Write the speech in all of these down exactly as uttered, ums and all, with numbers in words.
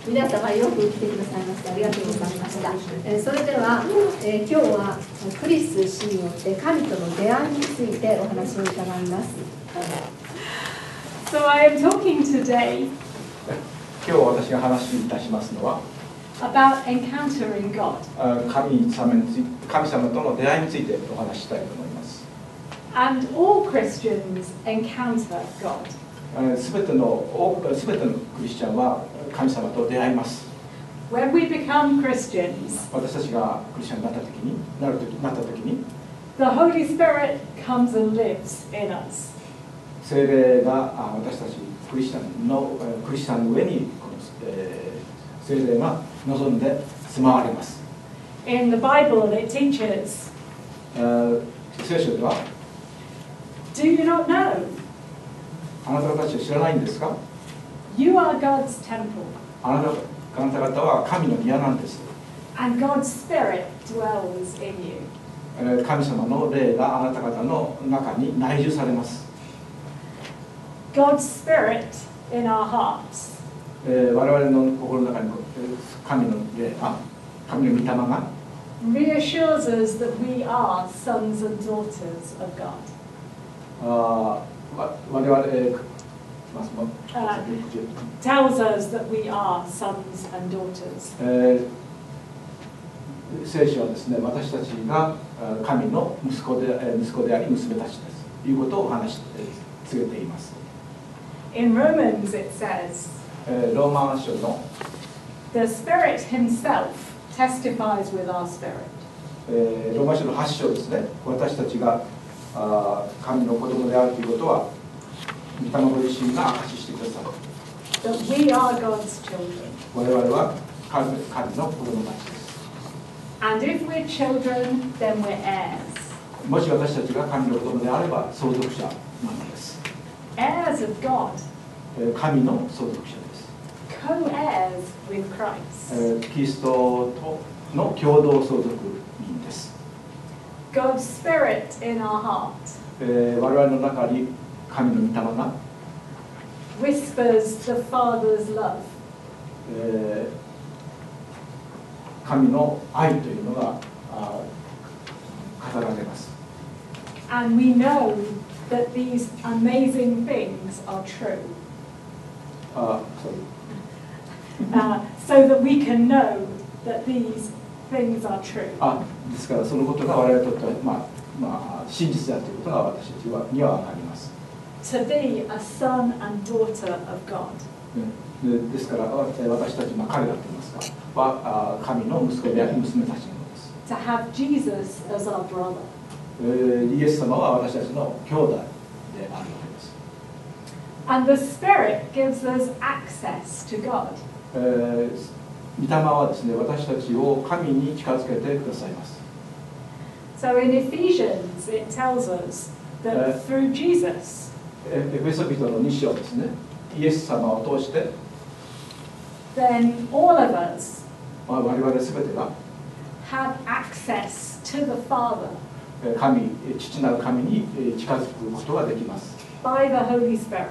皆様よく来てくださいましてありがとうございました。えー、それでは、えー、今日はクリス氏によって神との出会いについてお話を伺います。 So I am talking today 今日私が話いたしますのは about encountering God. 神様について、神様との出会いについてお話ししたいと思います。 And all Christians encounter God. すべてのすべてのクリスチャンは神様と出会います。 When we become Christians, 私たちがクリスチャンになった時に、なる時なった時に、 the Holy Spirit comes and lives in us. 聖霊が私たちクリスチャンのクリスチャンの上にこの、えー、聖霊が望んで住まわれます。 In the Bible, it teaches. 聖書では Do you not know? あなた方たちは知らないんですか？ You are God's temple. あなたあなた方は神の宮なんです。 And God's Spirit dwells in you. 神様の霊があなた方の中に内住されます。 God's Spirit in our hearts. 我々の心の中に神の霊、あ、神の御霊が reassures us that we are sons and daughters of God. あ我々、えー Uh, tells us that we are sons and daughters. えー、聖書はですね、私たちが神の息子で、息子であり娘たちですということを話して告げています。 In Romans it says, えー、ローマ書の The Spirit Himself testifies with our spirit. えー、ローマ書のはち章ですね、私たちがあ神の子供であるということは御霊ご自身が証ししてくださる。 That we are God's children. 我々は神、神の子供たちです。 And if we're children, then we're heirs. もし私たちが神の子供であれば相続者なのです。 Heirs of God. 神の相続者です。 Co-heirs with Christ. キリストとの共同相続人です。 God's Spirit in our heart. 我々の中に神の御霊が whispers the Father's love. えー、神の愛というのが語られます。 And we know that these amazing things are true. Uh, sorry. uh, so that we can know that these things are true. あ、ですからそのことが我々にとっては、まあまあ、真実であるということが私たちはには分かります。 To be a son and daughter of God. でですから私たち、まあ、彼らと言いますかは神の息子であり娘たちなのです。 To have Jesus as our brother. イエス様は私たちの兄弟であるわけです。 And the Spirit gives us access to God. えー、御霊はですね、私たちを神に近づけてくださいます。 So in Ephesians it tells us that through Jesus. エフェソ人のに章ですね、イエス様を通して Then all of us 我々すべてが have access to the Father 神、父なる神に近づくことができます。 by the Holy Spirit.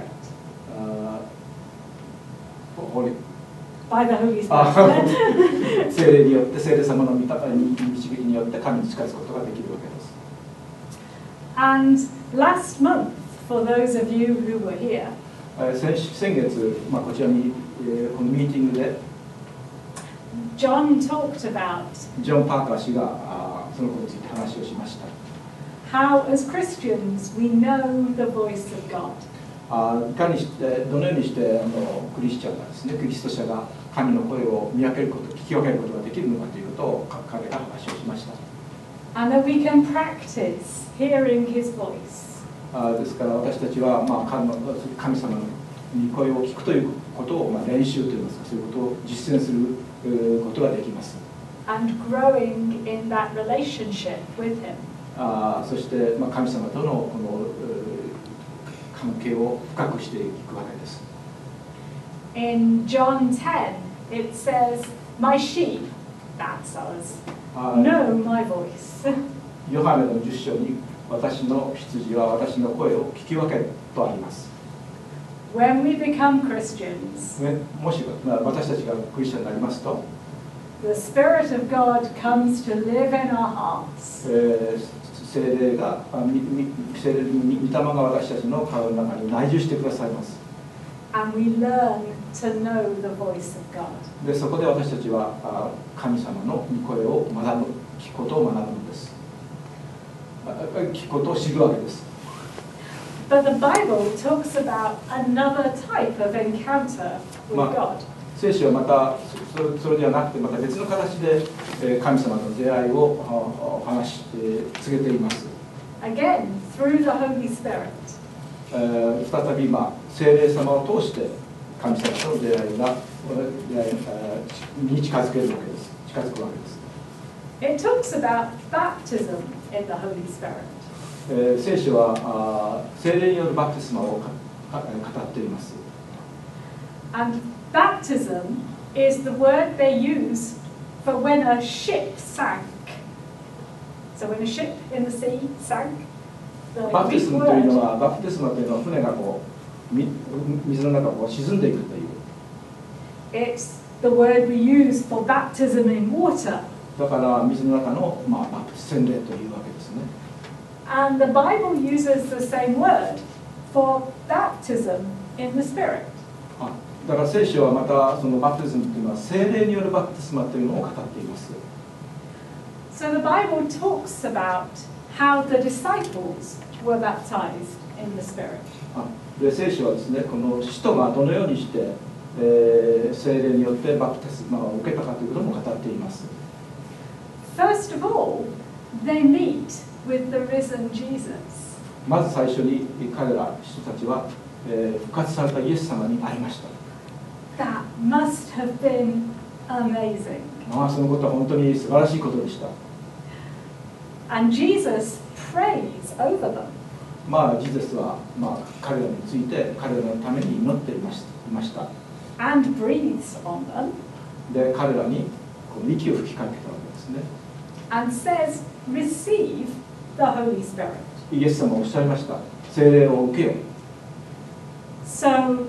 By the Holy Spirit. 聖霊によって、聖霊様の導きによって神に近づくことができるわけです。 And last month, for those of you who were here, 先, 先月、まあ、こちらに、えー、このミーティングで John talked about ジョン・パーカー氏があそのことについて話をしました。 How, as Christians, we know the voice of God. あいかにしてどのようにしてあのクリスチャンがですね、クリスト者が神の声を見分けること、聞き分けることができるのかということを彼が話をしました。 And that we can practice hearing His voice. あですから私たちは、まあ、神の神様の声を聞くということを、まあ、練習といいますか、そういうことを実践することができます。 And growing in that relationship with Him. あそして、まあ、神様とのこの関係を深くしていくわけです。 In John ten, it says, "My sheep, that's us, know my voice." ヨハネのじゅっ章に私の羊は私の声を聞き分けるとあります。 when we become Christians, ね、もし、まあ、私たちがクリスチャンになりますと、 the Spirit of God comes to live in our hearts. えー聖霊が、あみみ聖霊に御霊が私たちの体の中に内住してくださいます。 And we learn to know the voice of God. で、そこで私たちはあ神様の御声を学ぶ、聞くことを学ぶのです。あ聞くことを知るわけです。 But the Bible talks about another type of encounter with まあ God. 聖書はまたそれ、それではなくてまた別の形でえー神様の出会いをあお話し、えー告げています。 Again, through the Holy Spirit. えー再び今聖霊様を通して神様との出会いが出会いえーに近づけるわけです。近づくわけです。 It talks about baptism in the Holy Spirit. えー聖書はあ聖霊によるバプテスマをかか語っています。 And baptism is the word they use for when a ship sank. So when a ship in the sea sank, the バプテ Greek スマというの word はバプテスマというのは船がこうみ水の中をこう沈んでいくという。 it's the word we use for baptism in water. だから水の中の、まあ、バプ洗礼というわけですね。 And the Bible uses the same word for baptism in the Spirit. あだから聖書はまたそのバプテスムというのは聖霊によるバプテスマというのを語っています。 So the Bible talks about how the disciples were baptized in the Spirit. あで聖書はですね、この使徒がどのようにして、えー、聖霊によってバプテスマを受けたかということも語っています。 First of all, they meet with the risen Jesus. まず最初に彼ら人たちは、えー、復活されたイエス様に会いました。 That must have been amazing. まあそのことは本当に素晴らしいことでした。 And Jesus prays over them. まあジゼスは、まあ、彼らについて彼らのために祈っていました。いました And breathes on them で彼らにこう息を吹きかけたわけですね。 and says, receive the Holy Spirit. イエス様はおっしゃいました。聖霊を受けよ。 So,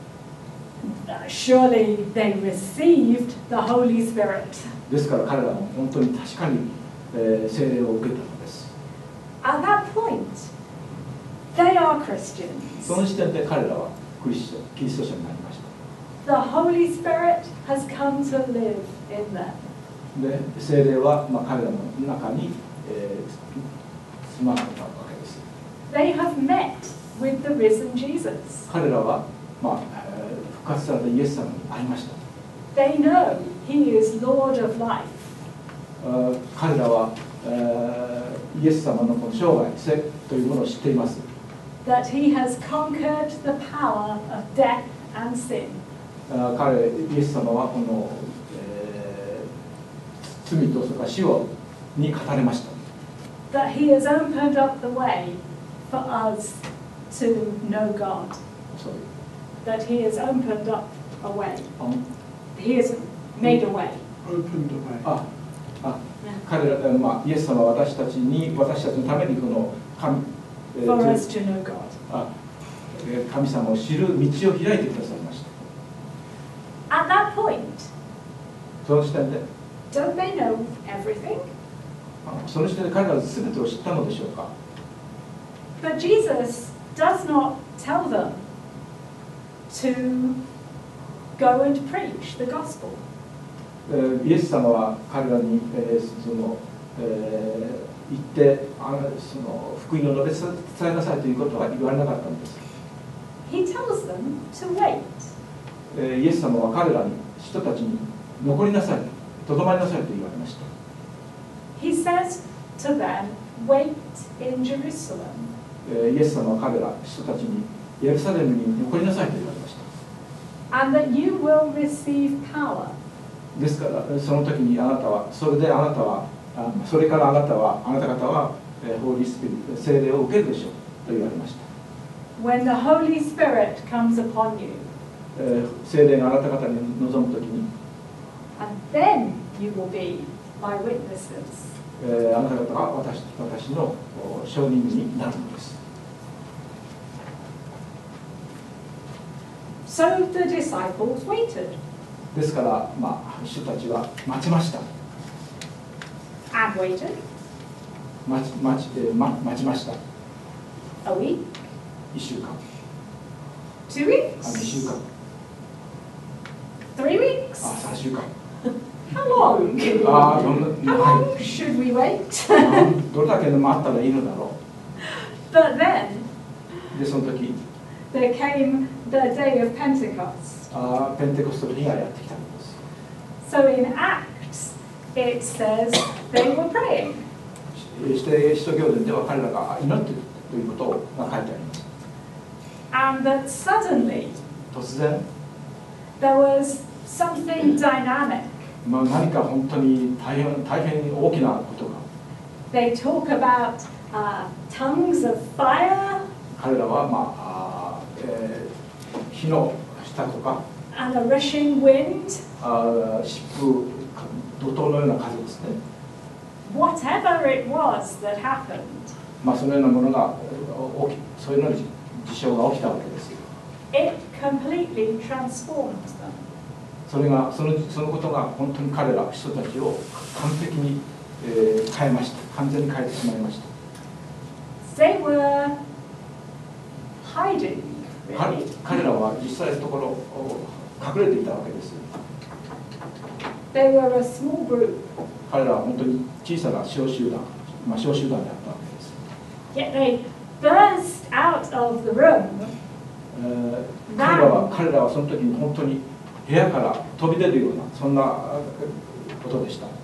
uh, surely they received the Holy Spirit. ですから彼らも本当に確かに、えー、聖霊を受けたのです。 At that point, they are Christians. その時点で彼らはクリスチャン、キリスト者になりました。 The Holy Spirit has come to live in them. で、聖霊は、まあ、彼らの中に、えー、住まわれたわけです。 They have met with the risen Jesus. 彼らは、まあえー復活されたイエス様に会いました。 They know He is Lord of life. あー彼らは、えーイエス様のこの生涯生というものを知っています。 That He has conquered the power of death and sin. あー彼、イエス様はこの、えー罪とそれから死をに語れました。 That He has opened up the way for us to know God. そう That He has opened up a way. あ He has made a way. Opened away. ああ彼ら、まあ、イエス様は私たちに私たちのためにこの神、えー For us to know God. あえー神様を知る道を開いてくださいました。 At that point, その時点で don't they know everything? あその時点で彼らは全てを知ったのでしょうか。 But Jesus does not tell them to go and preach the gospel. えーイエス様は彼らに、えーそのえー行ってあその福音を述べ伝えなさいということは言われなかったんです。 He tells them to wait. えーイエス様は彼らに人たちに残りなさい、とどまりなさいと言われました。 He says to them, wait in Jerusalem. えーイエス様は彼ら人たちにエルサレムに残りなさいと言われました。 And that you will receive power. ですからその時にあなたはそれであなたはあそれからあなたはあなた方はホーリースピリット聖霊を受けるでしょうと言われました。 When the Holy Spirit comes upon you. えー聖霊があなた方に臨む時に、 And then you will be my witnesses. えーあなた方は私私のお証人になるのです。 So the disciples waited. ですから、まあ、人たちは待ちました。 And waited. 待ち待ち、えーま、待ちました。 A week. いっしゅうかん、 Two あ、にしゅう weeks. かん、 Three weeks. あ、さんしゅうかん。 How long? ああ、どんな、 How は long should we wait? い、どれだけで待ったらいいのだろ But then う。で、その時、 there came the day of Pentecost. あーペンテコステの日がやってきたのです。 So in Acts, it says they were praying. して使徒行伝では彼らが祈っているということが書いてあります。 And that suddenly 突然、 there was something dynamic. まあ、何か本当に大変大変大きなことが、 They talk about uh, tongues of fire 彼らは、まああーえー火の下とか、 and a rushing wind. あー疾風、怒涛のような風ですね。 Whatever it was that happened, まあ、そのようなものが起き、そういうような事象が起きたわけです。 it completely transformed them. それがそのそのことが本当に彼ら人たちを完璧に、えー変えました。完全に変えてしまいました。 They were hiding, 彼 really. 彼らは実際のところ隠れていたわけです。 They were a small group, 彼らは本当に小さな小集団、まあ、小集団であったわけです。 yet they burst out of the room えー彼らは彼らはその時に本当に部屋から飛び出るようなそんなことでした。はい、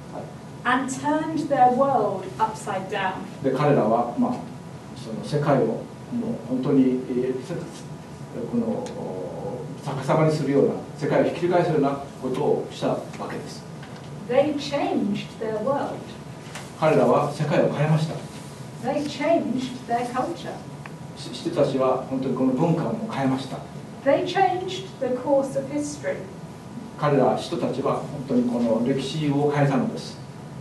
and turned their world upside down. で彼らは、まあ、その世界をもう本当に、えーこのお逆さまにするような世界をひっくり返すようなことをしたわけです。 They changed their world. 彼らは世界を変えました。 They changed their culture. 人たちは本当にこの文化を変えました。 They changed the course of history. 彼ら人たちは本当にこの歴史を変えたのです。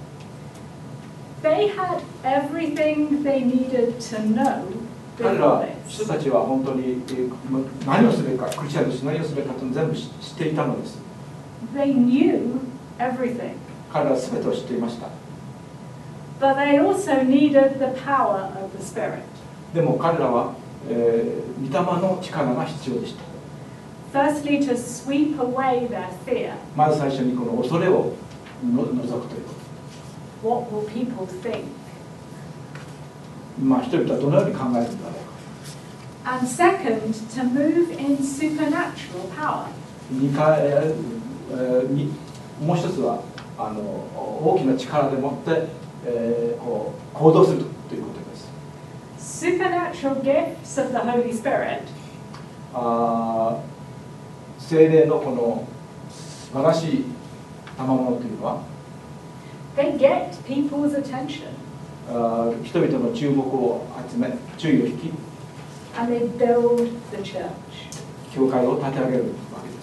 They had everything they needed to know 彼ら before 人 this. たちは本当にえー何をすべきか、クリスチャンとして何をすべきかというのを全部知っていたのです。 They knew everything. 彼らは全てを知っていました。 But they also needed the power of the Spirit. でも彼らは、えー、御霊の力が必要でした。 Firstly, to sweep away their fear. まず最初にこの恐れをの除くというこ What will people think? と。まあ人々はどのように考えるんだろうか。 And second, to move in supernatural power. 二回、えーにもう一つはあの大きな力でもって、えーこう行動するということです。 Supernatural gifts of the Holy Spirit あ聖霊のこの素晴らしい賜物というのは they get people's attention あ人々の注目を集め注意を引き and they build the church. 教会を立て上げるわけです。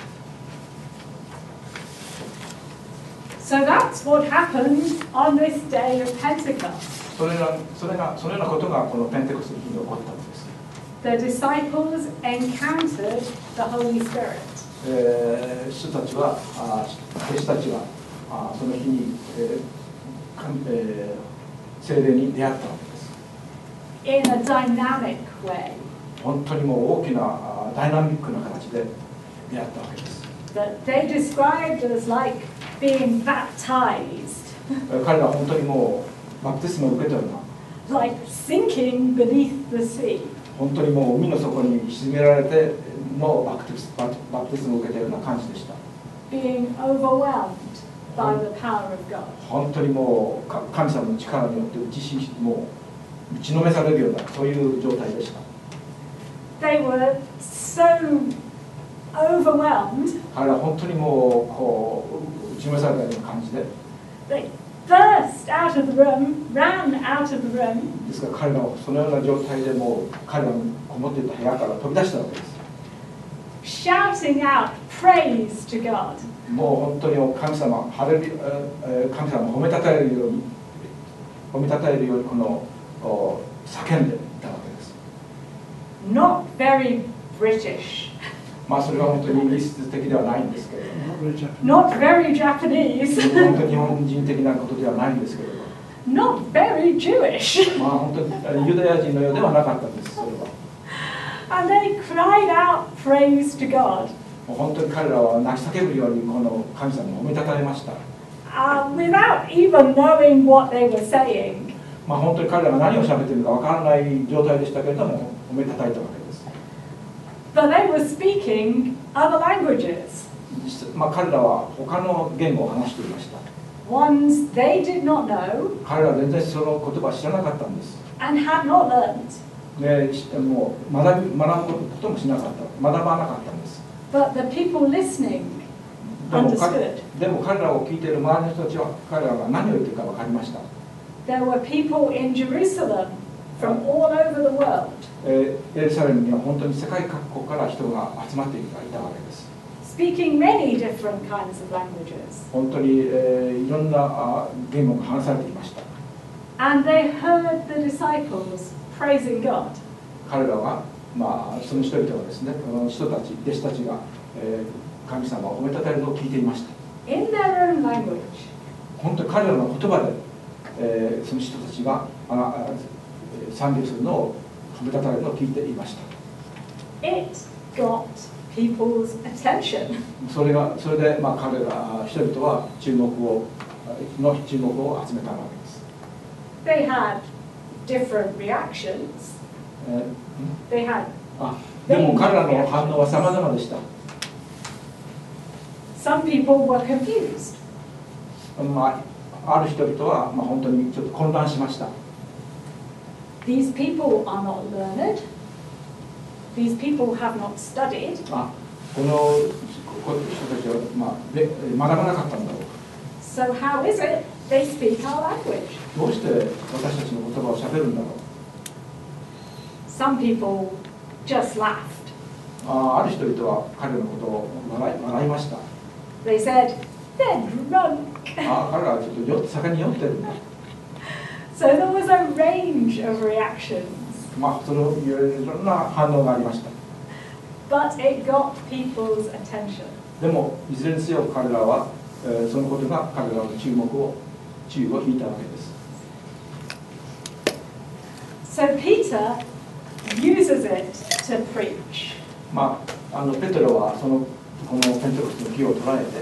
So that's what happened on this day of Pentecost. それがそれがそのようなことがこのペンテコステの日に起こったのです。 The disciples encountered the Holy Spirit. えー、人たちはあ弟子たちはあその日に、えーかえー、聖霊に出会ったわけです。 In a dynamic way 本当にもう大きなあダイナミックな形で出会ったわけです。 that they described as like being baptized, 彼らは本当にもうバプテスマを受けたような like sinking beneath the sea. 本当にもう海の底に沈められてのバプテスババプテスマを受けたような感じでした。 Being overwhelmed by the power of God. 本当にもうか神様の力によって打ちしもう打ちのめされるようなそういう状態でした。 They were so overwhelmed, 彼らは本当にもうこう打ちのめされたような感じで they burst out of the room, ran out of the room, ですから彼らはそのような状態でもう彼らのこもっていた部屋から飛び出したわけです。 shouting out praise to God. もう本当に神様ハレルえー神様を褒めたたえるように褒めたたえるようにこのお叫んでいたわけです。 Not very British. まあそれは本当に実質的ではないんですけれども、 not very Japanese, 本当に日本人的なことではないんですけれども、 not very Jewish. まあ本当にユダヤ人のようではなかったんです。それは And they cried out praise to God もう本当に彼らは泣き叫ぶようにこの神様を褒めたたえました。 uh, without even knowing what they were saying. まあ本当に彼らが何を喋っているかわからない状態でしたけれども、褒めたたえたわけです。 But they were speaking other languages, まあ彼らは他の言語を話していました。 ones they did not know 彼らは全然その言葉を知らなかったんです。 and had not learned. で、知ってもう学び学ぶこともしなかった、学ばなかったんです。 But the people listening でも彼 understood. でも彼らを聞いている周りの人たちは彼らが何を言っているか分かりました。 There were people in Jerusalem from all over the world えーエルサレムには本当に世界各国から人が集まっていたわけです。 speaking many different kinds of languages. 本当に、えーいろんなあ言語が話されていました。 And they heard the disciples praising God. 彼らは、まあ、その人々はですね、この人たち、弟子たちが、えー神様を褒めたたえるのを聞いていました。 In their own language. 本当に彼らの言葉で、えーその人たちがああ賛美するのを褒めたたえるのを聞いていました。 It got people's attention. それがそれで、まあ、彼ら人々は注目をの注目を集めたわけです。 They had different reactions. えー They had あでも彼らの反応は様々でした。 some people were confused. まあ、ある人々は、まあ、本当にちょっと混乱しました。 These people are not learned. These people have not studied. あこのこの人たちは、まあ、で学ばなかったんだろう。 So how is it they speak our language? どうして私たちの言葉をしゃべるんだろう。 Some people just laughed. あある人々は彼のことを笑い笑いました。 They said, they're drunk. あ彼らはちょっと酔って酒に酔ってるんだ。 So there was a range of reactions. まあそのいろいろな反応がありました。 But it got people's attention. でもいずれにせよ彼らは、えーそのことが彼らの注目を注意を引いたわけです。 So Peter uses it to preach. まああのペテロはそのこのペンテコステの木を捉えて、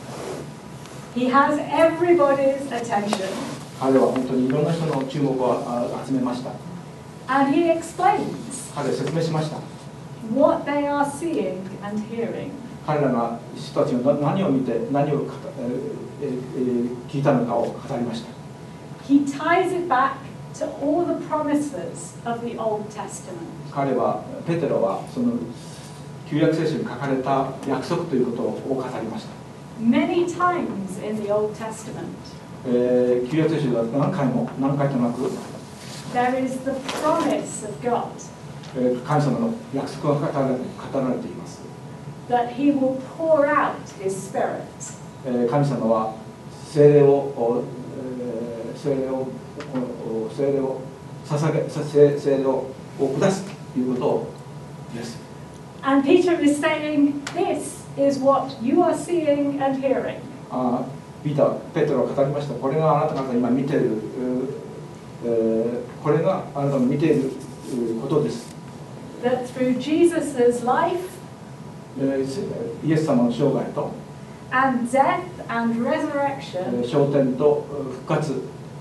He has everybody's attention. 彼は本当にいろんな人の注目をあ集めました。 And he explains 彼は説明しました。 what they are seeing and hearing. 彼らが人たちが何を見て何を語えーえー聞いたのかを語りました。 He ties it back to all the promises of the Old Testament. 彼はペテロはその旧約聖書に書かれた約束ということを語りました。 Many times in the Old Testament, えー旧約聖書では何回も何回となく、 there is the promise of God えー神様の約束が語られ語られています。 that He will pour out His Spirit. えー神様は聖霊を、おえー聖霊をお聖霊を捧げさ聖聖霊を下すということです。 And Peter is saying, this is what you are seeing and hearing. あピーター、ペテロが語りました。これがあなた方が今見ている、えーこれがあなたの見ていることです。 That through Jesus' life えーイエス様の生涯と、 and death and え resurrection, ー昇天と復活、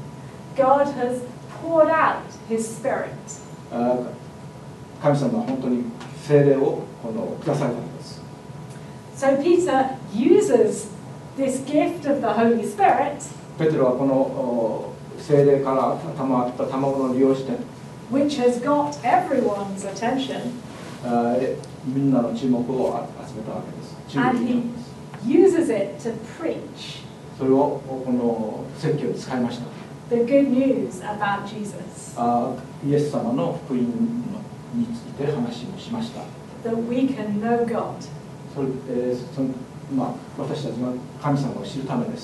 God has poured out His Spirit. あ神様は本当に聖霊をこのくだされたのです。 So Peter uses this gift of the Holy Spirit, ペテロはこのお聖霊から賜った賜物を利用して、 which has got everyone's attention, あえみんなの注目をあ集めたわけです。注意を and 引いた he わけです。 uses it to preach それをこの説教に使いました。 the good news about Jesus, あイエス様の福音について話をしました。 that we can know God. それえーそのまあ、私たちが神様を知るためです。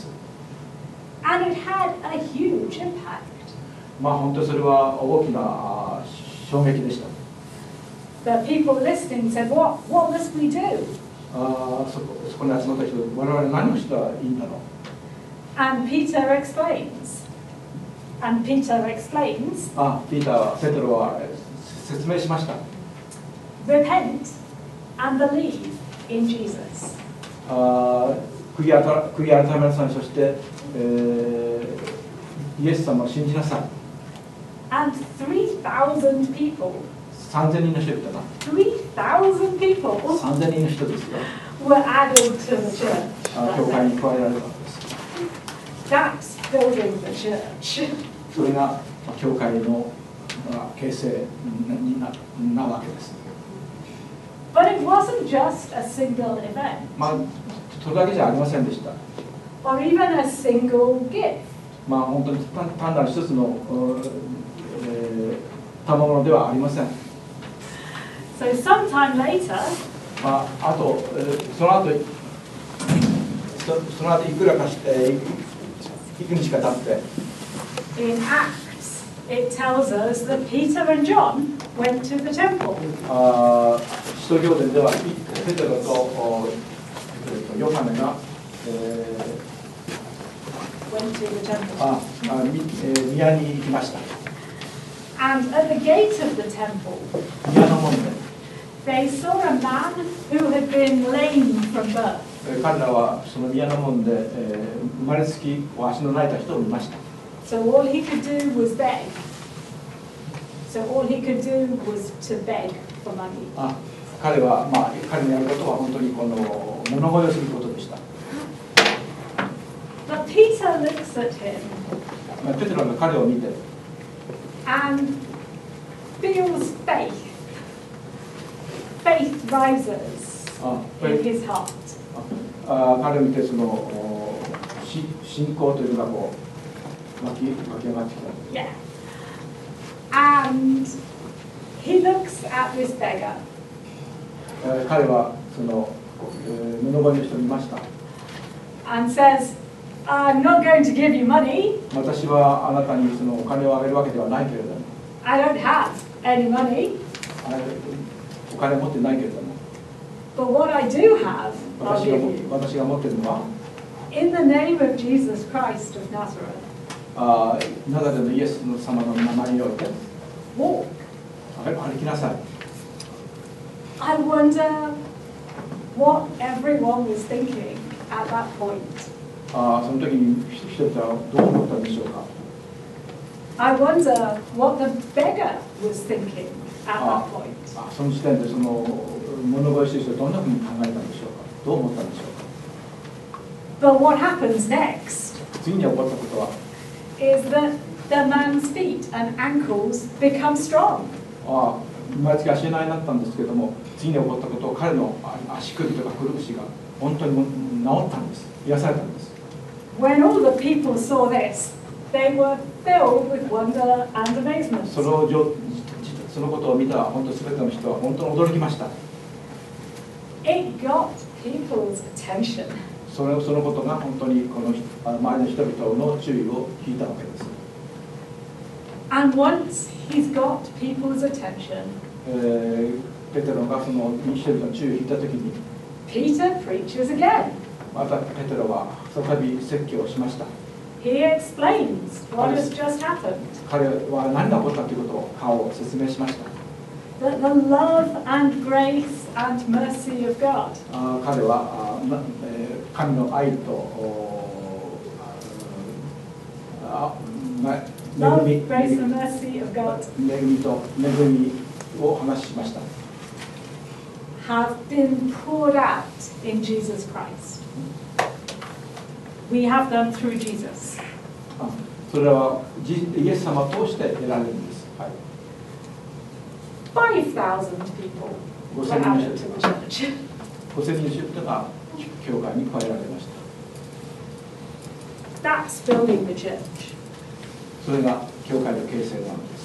And it had a huge impact. まあ本当にそれは大きなあ衝撃でした。 the people listening said, what, what must we do? あそこそこに集まった人、我々何をしたらいいんだろう。 And Peter explains. And Peter explains, あピーターは、ペテロは説明しました。 repent and believe in Jesus. あ悔い改悔い改めなさい、そして、えー、イエス様を信じなさい。 And three thousand people, さんぜんにんの人々な。 three thousand people さんぜんにんの人ですよ。 were added to the church. あ教会に加えられるわけです。 That's building the church. それが教会の形成に な, なわけです。 But it wasn't just a single event, まあ、それだけじゃありませんでした。 or even a single gift. まあ、本当に 単, 単なる一つの、えー、賜物ではありません。 So sometime later, まあ、あと、えー、その後そ, その後いくらかして、いく日か経って、 in Acts, it tells us that Peter and John went to the temple. あ使徒行伝ではペテロとヨハネが、えー、 Went to the temple. ああみ、えー、宮に行きました。 And at the gate of the temple, 宮の門で、 they saw a man who had been lame from birth. 彼らはその宮の門で、えー、生まれつき足の泣いた人を見ました。 So all he could do was beg. So all he could do was to beg for money. あ彼は、まあ、彼のやることは本当にこの物乞いをすることでした。 But Peter looks at him ペテロが彼を見て、 and feels faith. Faith rises あ in his heart. あ彼を見てそのし信仰というのがこう湧き湧き上がってきた。 Yeah. And he looks at this beggar えー彼はその、えー、物乞いの人を見ました。 and says, I'm not going to give you money. 私はあなたにそのお金をあげるわけではないけれども、 I don't have any money. あなたお金を持ってないけれども、 But what I do have, I'll 私が give you. 私が持っているのは、 In the name of Jesus Christ of Nazareth, あナザレのイエス様の名前において walk. 歩きなさい。 I wonder what everyone was thinking at that point. あその時に人々はどう思ったんでしょうか。 I wonder what the beggar was thinking at that point. あその時点でその物乞いしている人はどんなふうに考えたんでしょうか。どう思ったんでしょうか。 But what happens next 次に起こったことは、 is that the man's feet and ankles become strong. あ生まれつき足のになったんですけども、次に起こったことを彼の足首とかくるぶしが本当に治ったんです。癒されたんです。 When all the people saw this, they were filled with wonder and amazement. そのそのことを見た本当すべての人は本当に驚きました。 It got people's attention. それそのことが本当にこの周りの人々の注意を引いたわけです。 And once he's got people's attention, えー、ペテロがその人々の注意を引いたときに、 Peter preaches again. またペテロは再び説教をしました。 He explains what has just happened. 彼は何が起こったということを顔を説明しました。 That the love and grace and mercy of God あ彼はあな、えー、神の愛とあな love, 恵み grace and mercy of God 恵みと恵みを話しました。 have been poured out in Jesus Christ. We have them through Jesus. あそれはイエス様を通して得られるんです。はい、 five thousand people were added to the church. ごせんにんの人が教会に加えられました。 That's building the church. それが教会の形成なんです。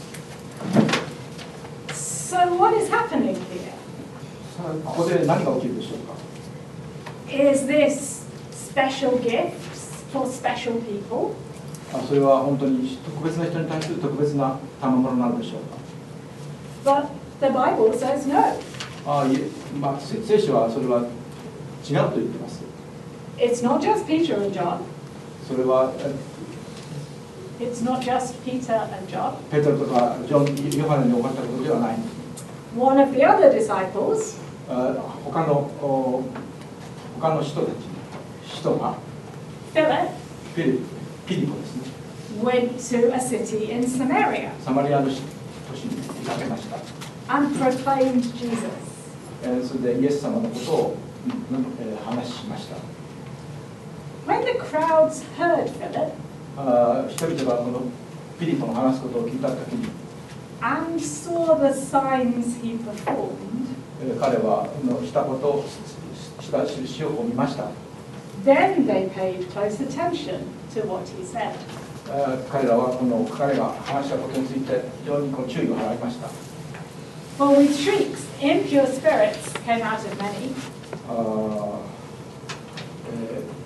So what is happening here? さあここで何が起きるでしょうか。 Is this special gifts for special people? あそれは本当に特別な人に対する特別な賜物なのでしょうか。 But the Bible says no. あいえ、まあ、せ聖書はそれは違うと言ってます。 It's not just Peter and John. それは It's not just Peter and John. ペテロとかジョン、ヨハネに起こったことではない。 One of the other disciples, あ他のお他の人たち、人が Philip, ピリピリポですね。 went to a city in Samaria サマリアの都市に出かけました。 and proclaimed Jesus. えーそれでイエス様のことを、うんえー話しました。 When the crowds heard Philip あ人々がこのピリポの話すことを聞いたときに、 and saw the signs he performed, えー彼はのしたことをした印を見ました。 then they paid close attention to what he said. えー彼らはこの彼が話したことについて非常にこう注意を払いました。 For with shrieks, impure spirits came out of many, あえー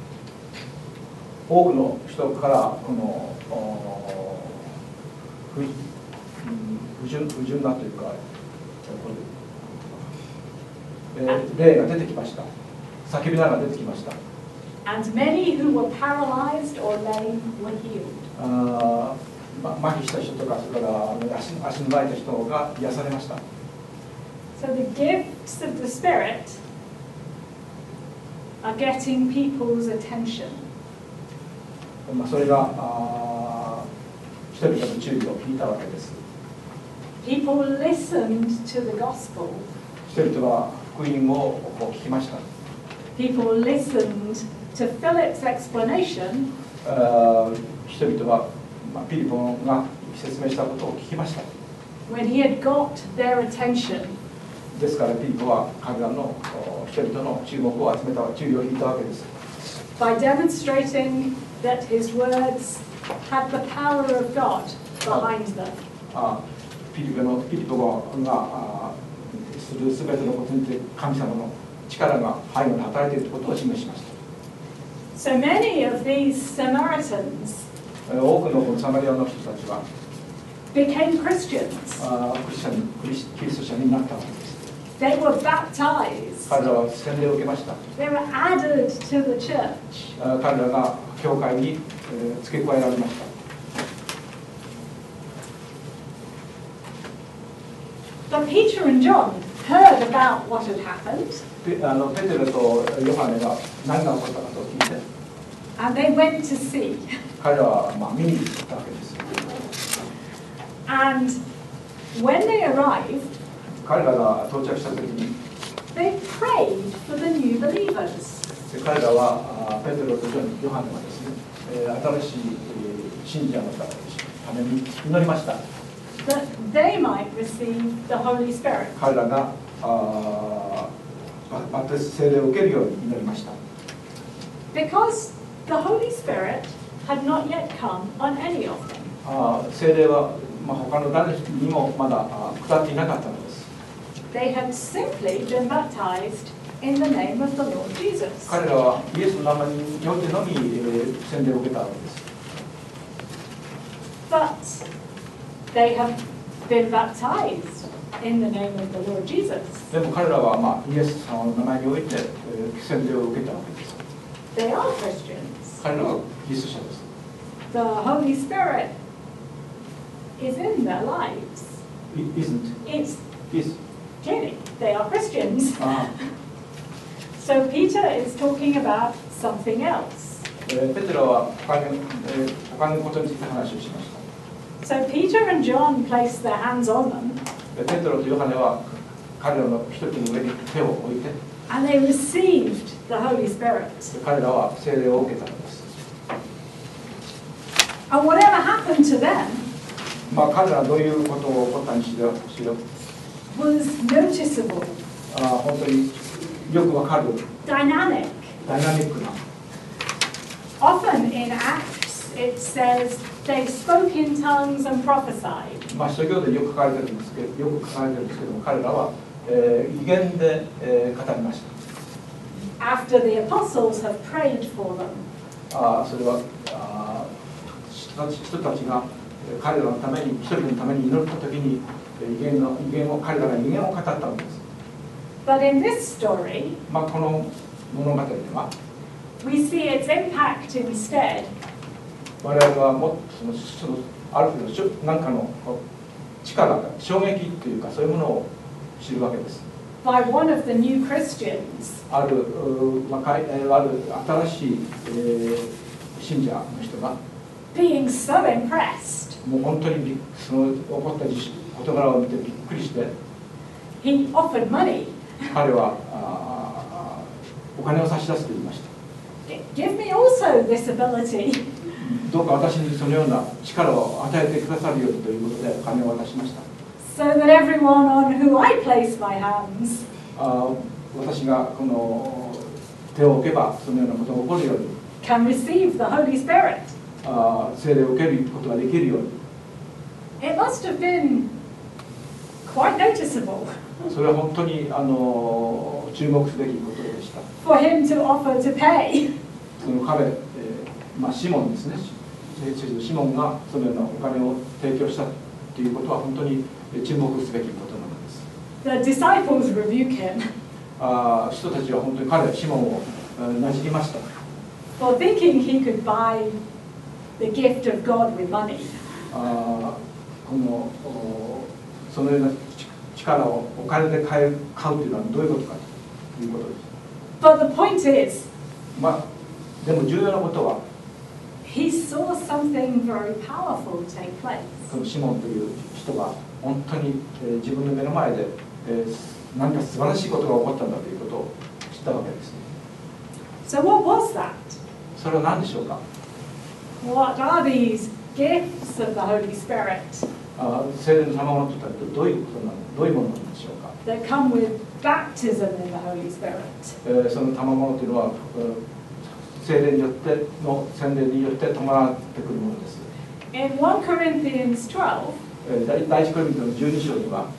多くの人からこのお不うん不純不純なというか、えー霊が出てきました。叫びながら出てきました。 and many who were paralyzed or lame were healed. あーま麻痺した人とか、それから足足のない人が癒されました。 So the gifts of the Spirit are getting people's attention. まあそれがあー人々の注意を引いたわけです。 People listened to the gospel. 人々は福音をこう聞きました。 People listened to Philip's explanation, あー人々は、まあ、ピリポが説明したことを聞きました。 when he had got their attention. ですからピリポは彼らのお人々の注目を集めた、注意を引いたわけです。 By demonstrating that his words had the power of God behind them. あピリポのピリポがあするすべてのことについて神様の力が背後に働いているということを示しました。 So many of these Samaritans 多くのこのサマリアの人たちは became Christians. あクリスチャンクリスキリスト者になったわけです。 They were baptized. 彼らは洗礼を受けました。 They were added to the church. あ彼らが教会に、えー付け加えられました。 But Peter and John heard about what had happened, であのペテロとヨハネが何が起こったかと聞いて、 and they went to see. 彼らはまあ見に行ったわけです。 And when they arrived, 彼らが到着したときに、 they prayed for the new believers. で彼らはあペテロとジョンヨハネはですね、えー新しい、えー信者のために祈りました。 That they might receive the Holy Spirit. 彼らがあババプテス聖霊を受けるように祈りました。 Because the Holy Spirit had not yet come on any of them. あ聖霊は、まあ、他の誰にもまだあ下っていなかったのです。 They had simply been baptized in the name of the Lord Jesus. 彼らはイエスの名前によってのみ、えー洗礼を受けたわけです。 But they have been baptized in the name of the Lord Jesus. でも彼らは、まあ、イエス様の名前において、えー洗礼を受けたわけです。 They are Christians. 彼らはキリスト者です。 The Holy Spirit is in their lives. It isn't. It's Is. clearly they are Christians. あ So Peter is talking about something else. えーペテロは他の、えー他のことについて話をしました。 So Peter and John placed their hands on them, でペテロとヨハネは彼らの一人の上に手を置いて、 and they received the Holy Spirit. で彼らは聖霊を受けたのです。 And whatever happened to them まあ彼らはどういうことを起こったにしろ、しろ was noticeable, あ本当によくわかる dynamic. ダイナミックな。 Often in Acts it says they spoke in tongues and prophesied. まあ使徒行伝でよく書かれてるんですけど、よく書かれてるんですけども、彼らは、えー、異言で、えー、語りました。 After the apostles have prayed for them. あそれはあ人たち人たちが、 彼らのために、人々のために祈った時に威厳の威厳を彼らが威厳を語ったのです。 But in this story, まあこの物語では we see its impact instead 我々はもっとそのそのある程度何かの力、衝撃というかそういうものを知るわけです。 by one of the new Christians ある若いある新しい、えー、信者の人が being so impressed. もう本当にその起こった事柄を見てびっくりして He offered money. 彼はあお金を差し出すと言いました。 Give me also this ability. どうか私にそのような力を与えてくださるようにということでお金を渡しました。 So that everyone on who I place my hands あ私がこの手を置けばそのようなことが起こるように can receive the Holy Spirit. あ聖霊を受けることができるように It must have been quite noticeable それは本当にあの注目すべきことでした。 for him to offer to pay. その彼、えーまあ、シモンですね。シモンがそのようなお金を提供したということは本当に注目すべきことなのです。 The disciples rebuke him あ人たちは本当に彼、シモンをなじりました。 for thinking he could buy the gift of God with money. あこのそのような力をお金で買う買うというのはどういうことかということです。 But the point is, まあ、でも重要なことは he saw something very powerful take place. このシモンという人が本当に、えー、自分の目の前で、えー、何か素晴らしいことが起こったんだということを知ったわけです。 So what was that? それは何でしょうか。 What are these gifts of the Holy Spirit あ聖霊の賜物とはどういうことなのどういうものなんでしょうか。 that come with baptism in the Holy Spirit? えー、その賜物というのは、えー、聖霊によっての洗礼によって伴ってくるものです。 In First Corinthians twelve, えー、第一コリントのじゅうに章には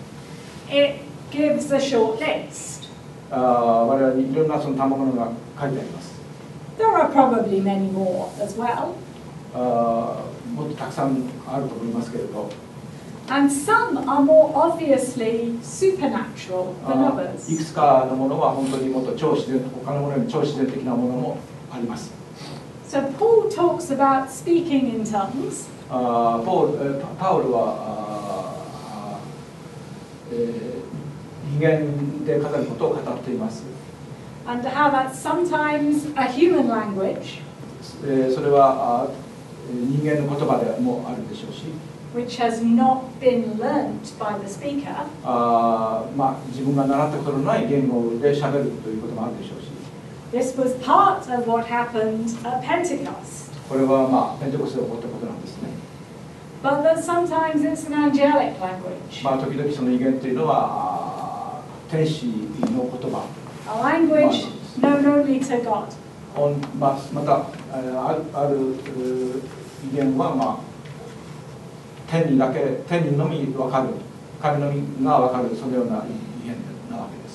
it gives a short list. あ我々にいろんなその賜物が書いてあります。 There are probably many more as well. あもっとたくさんあると思いますけれど、 And some are more obviously supernatural than あ others. いくつかのものは本当にもっと超自然、他のものより超自然的なものもあります。 So Paul talks about speaking in tongues. あポール、えー、パウルはあ、えー、威厳で語ることを語っています。 And how that's sometimes a human language, えー、それはあ人間の言葉でもあるでしょうし、 which has not been learnt by the speaker. あまあ自分が習ったことのない言語で喋るということもあるでしょうし、 This was part of what happened at Pentecost. これはまあペンテコステで起こったことなんですね。 But that sometimes it's an angelic language. まあ時々その威厳というのは天使の言葉。 A language known only to God. まあ、またある、ある威厳は、まあ、天にだけ天にのみ分かる神のみが分かるそのような威厳なわけです。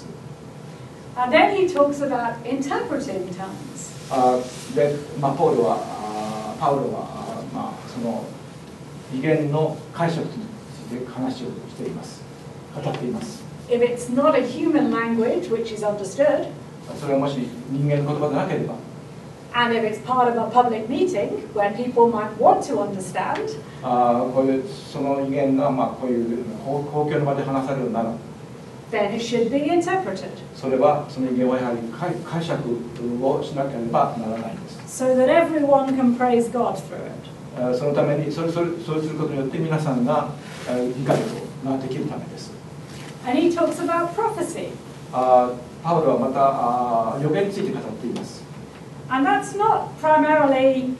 And then he talks about interpreting tongues. あで、まあ、ポールはあパウロはあ、まあ、その威厳の解釈について話をしています語っています。 If it's not a human language which is understood, それはもし人間の言葉でなければ and if it's part of a public meeting where people might want to understand, あこういうその威厳が、まあ、こういう公共の場で話されるなら then it should be interpreted それはその威厳はやはり解解釈をしなければならないんです。 so that everyone can praise God through it. そのためにそれそれそうすることによって皆さんが理解ができるためです。 And he talks about prophecy. あパウロはまたあ予言について語っています。 And that's not primarily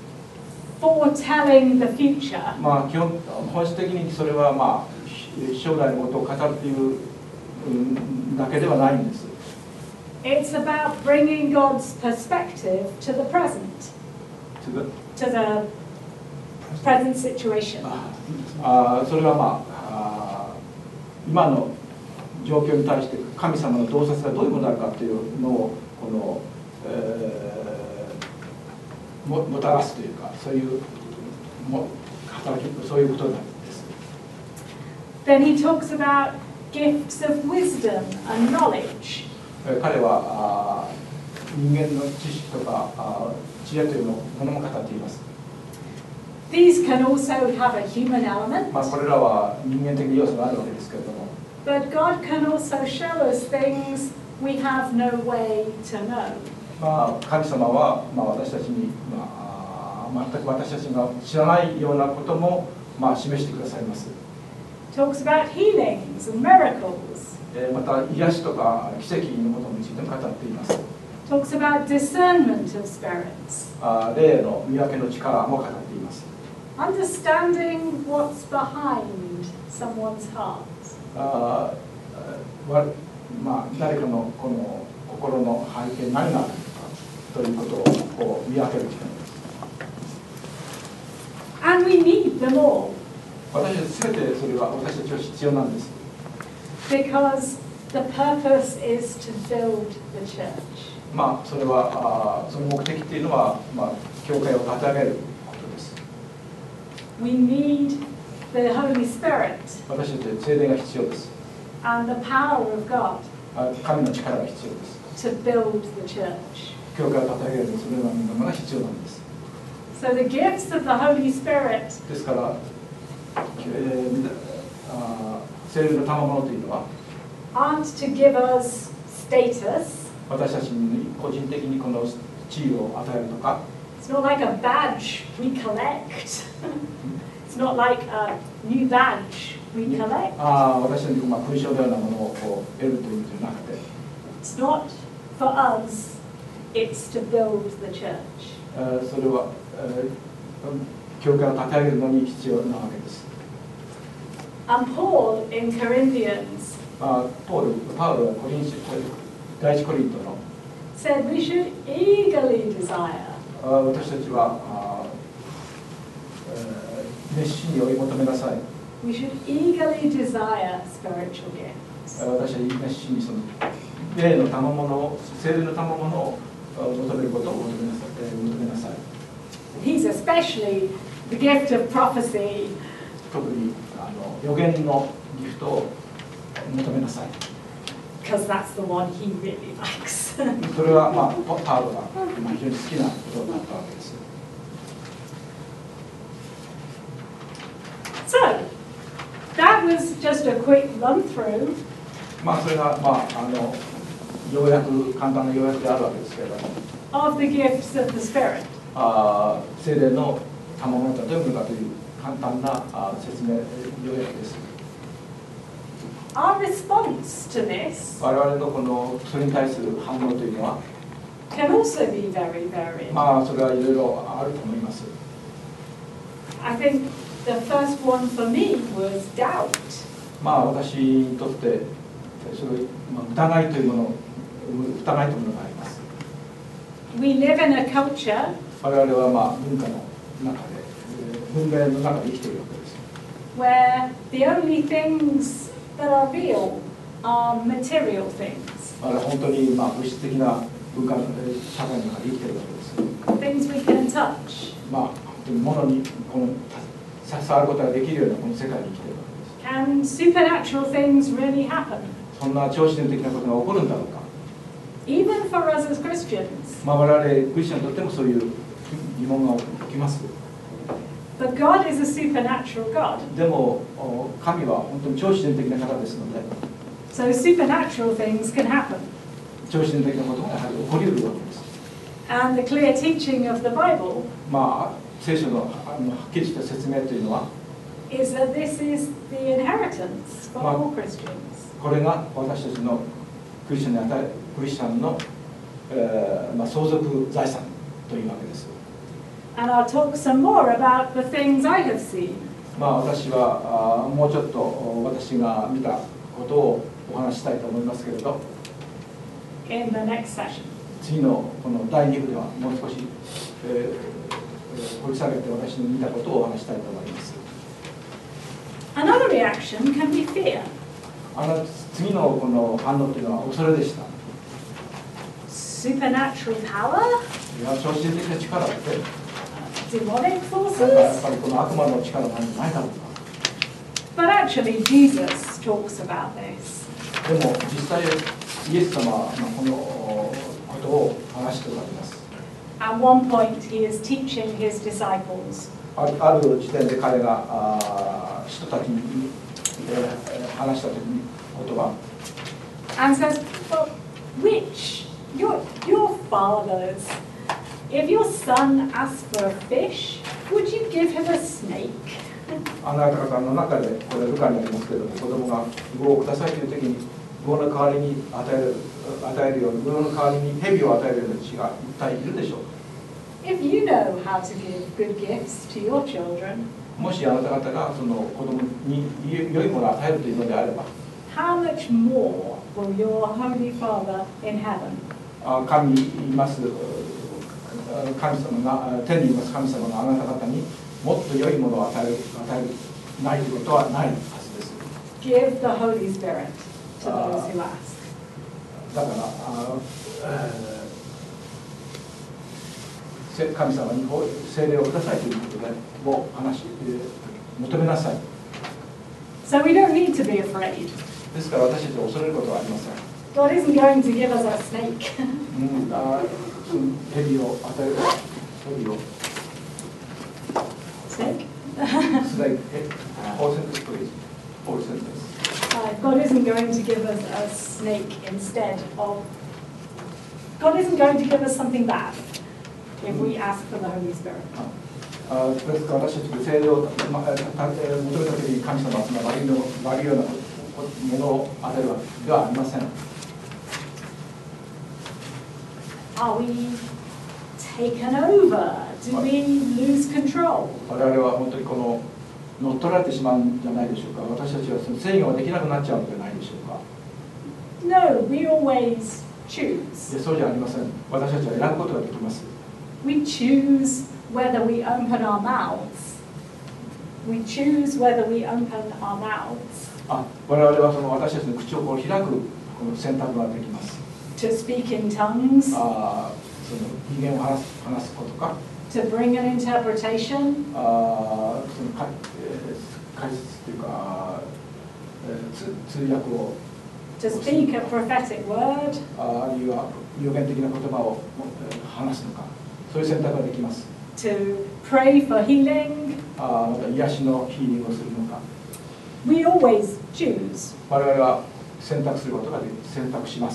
foretelling the future. まあ基本本質的にそれはまあ将来のことを語るという、うん、だけではないんです。 It's about bringing God's perspective to the present, to the, to the present situation. あそれはまあ、あ今の状況に対して神様の洞察がどういうものなのかというのをこの、えー、も, もたらすというかそういうも語働きそういうことなんです。 Then he talks about gifts of wisdom and knowledge. 彼はあ人間の知識とかあ知恵というものも語っています。 These can also have a human element. まあこれらは人間的要素があるわけですけれども。 But God can also show us things we have no way to know. まあ神様はまあ私たちにまあ全く私たちが知らないようなこともまあ示してくださいます。 Talks about healings and miracles. また癒しとか奇跡のことについても語っています。 Talks about discernment of spirits. あ霊の見分けの力も語っています。 Understanding what's behind someone's heart. あわまあ誰かのこの心の背景に何があるのかということをこう見分ける力です。 And we need them all. 私たちすべてそれは私たちは必要なんです。 Because the purpose is to build the church. まあそれはあその目的っていうのはまあ教会を立て上げることです。 We need the Holy Spirit. 私たちは聖霊が必要です。 And the power of God. 神の力が必要です。 To build the church. 教会を立て上げるそれらのものが必要なんです。 So the gifts of the Holy Spirit. ですから、えー、あ聖霊の賜物というのは aren't to give us status. 私たちに個人的にこの地位を与えるとか。 It's not like a badge we collect. It's not like a new badge we collect. ああ、私たちにまあ勲章のようなものをこう得るというのではなくて。 It's not for us. It's to build the church. それは、えー、教会を立て上げるのに必要なわけです。 And Paul in Corinthians あポール、パウロはコリン第一コリントの said we should eagerly desire. 私たちはあ、えー、熱心に追い求めなさい。 We should eagerly desire spiritual gifts. 私は熱心にその霊の賜物を、聖霊の賜物を求めることを求めなさい。えー、求めなさい。 He's especially the gift of prophecy. 特にあの予言のギフトを求めなさい。 Because that's the one he really likes. それはまあパウロが非常に好きなことだったわけです。 So, that was just a quick run through. まあそれがまああの要約簡単な要約であるわけですけれども。 Of the gifts of the Spirit. あ聖霊の賜物とはどういうものかという簡単なあ説明要約です。 Our response to this 我々のこのそれに対する反応というのは can also be very varied. まあそれはいろいろあると思います。 I think the first one for me was doubt. まあ私にとってそれ、まあ、疑いというもの疑いというものがあります。 We live in a culture 我々はまあ文化の中で文明の中で生きているわけです。 where the only things that are real are material things. あれ本当にまあ物質的な文化社会の中で生きているわけです。 Things we can touch. まあ本当に物にこの触ることができるようなこの世界に生きているわけです。 Can supernatural things really happen? そんな超自然的なことが起こるんだろうか。 Even for us as Christians. まあ我々クリスチャンにとってもそういう疑問が起きます。 But God is a supernatural God. でも神は本当に超自然的な方ですので、 So supernatural things can happen. 超自然的なことがやはり起こり得るわけです。 And the clear teaching of the Bible まあ聖書のあのはっきりした説明というのは、 is that this is the inheritance for all Christians. これが私たちのクリスチャンに与えクリスチャンの、えーまあ、相続財産というわけです。 And I'll talk some more about the things I have seen. まあ私はあもうちょっと私が見たことをお話ししたいと思いますけれど、 In the next session. 次のこのだいに部ではもう少し、えー、掘り下げて私の見たことをお話ししたいと思います。 Another reaction can be fear. あの次のこの反応というのは恐れでした。 Supernatural power? いや超自然的な力って、 demonic なんかやっ forces. ぱりこの悪魔の力なんじゃないだろうか。 But actually, Jesus talks about this. でも実際イエス様はこのことを話しておられます。 At one point, he is teaching his disciples. あるある時点で彼があ人たちに、えー、話した時に言葉 And says, well, which, your, your fathers, if your son asks for a fish, would you give him a snake? あなた方の中でこれルカにありますけど子供が魚をくださいという時に魚の代わりに与える与えるように魚の代わりに蛇を与えるような父が一体いるでしょうか。 If you know how to give good gifts to your children, もしあなた方がその子供に良いものを与えるというのであれば how much more will your Holy Father in heaven? あ神にいます神様が天にいます神様があなた方にもっと良いものを与える与えるないということはないはずです。 Give the Holy Spirit to those who ask. だからあ、えー神様に聖霊をくださいということでを話し、えー、求めなさい。 So we don't need to be afraid. ですから私たちは恐れることはありません。 God isn't going to give us a snake. うん、あ蛇を与える蛇を Snake? スライえホーセンテスプレイホーセンテス Uh, God isn't going to give us a snake instead of. God isn't going to give us something bad if we ask for the Holy Spirit. あですから私たち聖霊を、ま、たた求めた時に神様はその悪いの悪いようなものを与えるわけではありません。 Are we taken over? Do we lose control? 我々は本当にこの乗っ取られてしまうんじゃないでしょうか。私たちはその制御ができなくなっちゃうのではないでしょうか。 No, we always choose. でそうじゃありません。私たちは選ぶことができます。 We choose whether we open our mouths. We choose whether we open our mouths あ我々はその私たちの口をこう開くこの選択ができます。 to speak in tongues, あその語源を話す話すことか、 to bring an interpretation, あそのか、えー、解説というか、えー、つ通訳を to speak a prophetic word, ああるいは予言的な言葉をえー話すのか、そういう選択ができます。 to pray for healing. あまた癒しのヒーリングをするのか、 We always choose. 我々は選択することができ選択します。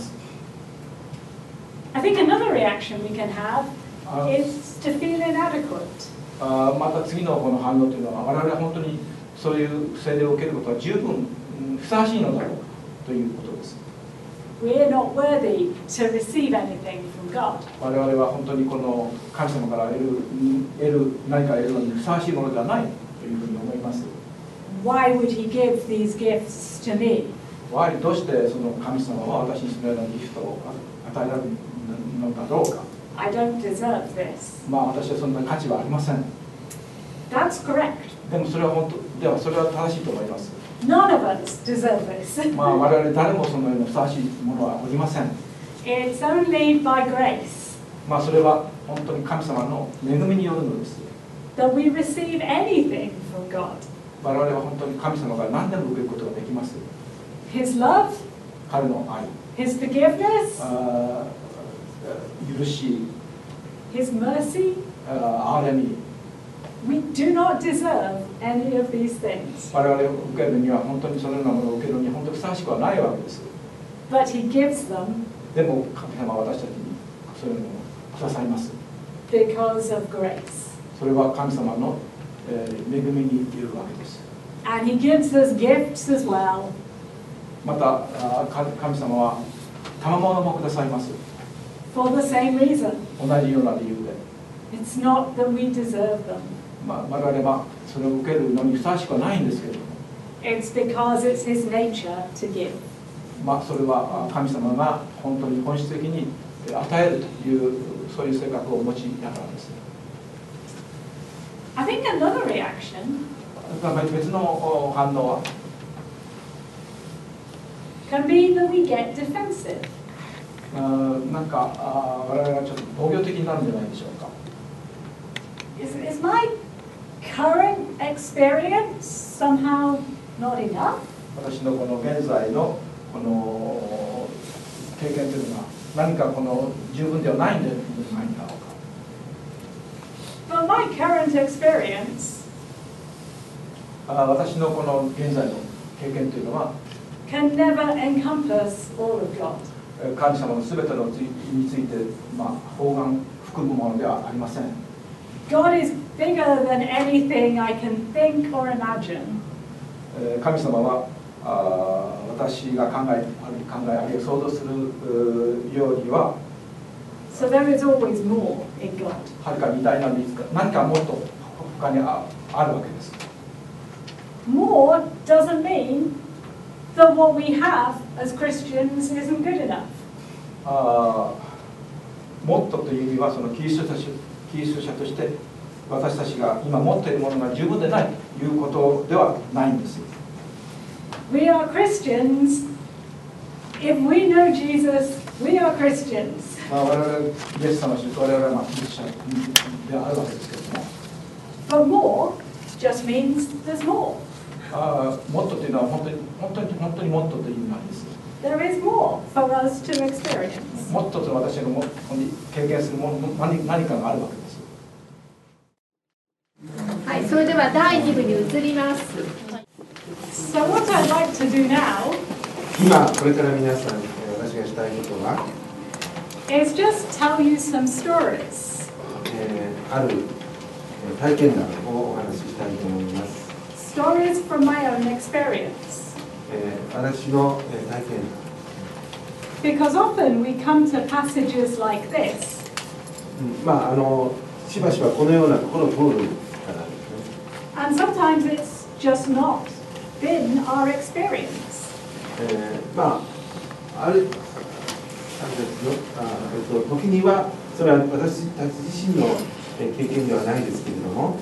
I think another reaction we can have あ is to feel inadequate. あまた次のこの反応というのは我々は本当にそういう聖霊を受けることは十分うんふさわしいのだろうということです。 We're not worthy to receive anything from God. 我々は本当にこの神様から得る得る何か得るのにふさわしいものではないというふうに思います。 Why would He give these gifts to me? やはりどうしてその神様は私にそのようなギフトを与えられるのだろうか。 I don't deserve this. まあ私はそんな価値はありません。 That's correct. でもそれは本当ではそれは正しいと思います。 None of us deserve this. まあ我々誰もそのようなふさわしいものはおりません。 It's only by grace まあそれは本当に神様の恵みによるのです。 that we receive anything from God. 我々は本当に神様から何でも受けることができます。 His love, 彼の愛、 His forgiveness, あ許し、 His mercy. あ憐れみ、 We do not deserve any of these things. 我々を受けるには本当にそのようなものを受けるには本当にふさわしくはないわけです。 But He gives them でも神様は私たちにそういうのをくださいます。 because of grace. それは神様の、えー、恵みによるわけです。 And He gives us gifts as well. またあ神様は賜物もくださいます。 For the same reason. 同じような理由で、 It's not that we deserve them. まあ、我々はそれを受けるのにふさわしくはないんですけれども、 It's because it's His nature to give. まあ、それは神様が本当に本質的に与えるというそういう性格をお持ちだからです。 I think another reaction 別の反応は can be that we get defensive. あなんかあ我々はちょっと防御的になるんじゃないでしょうか。 It's, it's my current experience somehow not enough? 私のこの現在のこの経験というのは何かこの十分ではないんではないんだろうか。 But my current experience あ私のこの現在の経験というのは can never encompass all of God. 神様のすべてのについて、まあ、包含含むものではありません。 God is bigger than anything I can think or imagine. 神様はあ私が考え考えあるいは想像するようには So there is always more in God. はるか偉大な何かもっと他に あ, あるわけです。 More doesn't mean that what we have as Christians isn't good enough. あもっとという意味はそのキリスト者キリスト者として私たちが今持っているものが十分でないということではないんです。 We are Christians. If we know Jesus, we are Christians. まあ我々イエス様を知ると我々はまあキリスト者であるわけですけれども。 But more just means there's more. あもっとというのは本当に本当に本当にもっとという意味なんです。 There is more for us to experience. もっとと私がも経験するもの何何かがあるわけです。 はい、それではだいに部に移ります。 So what I'd like to do now 今これから皆さんに私がしたいことは、 is just tell you some stories. えー、ある体験談をお話ししたいと思います。 Stories from my own experience. えー、私の体験談。 Because often we come to passages like this. うん、まああのしばしばこのようなところを通るからですね。 And sometimes it's just not been our experience. えー、まああるあれですよ。あえっと時にはそれは私たち自身の経験ではないですけれども。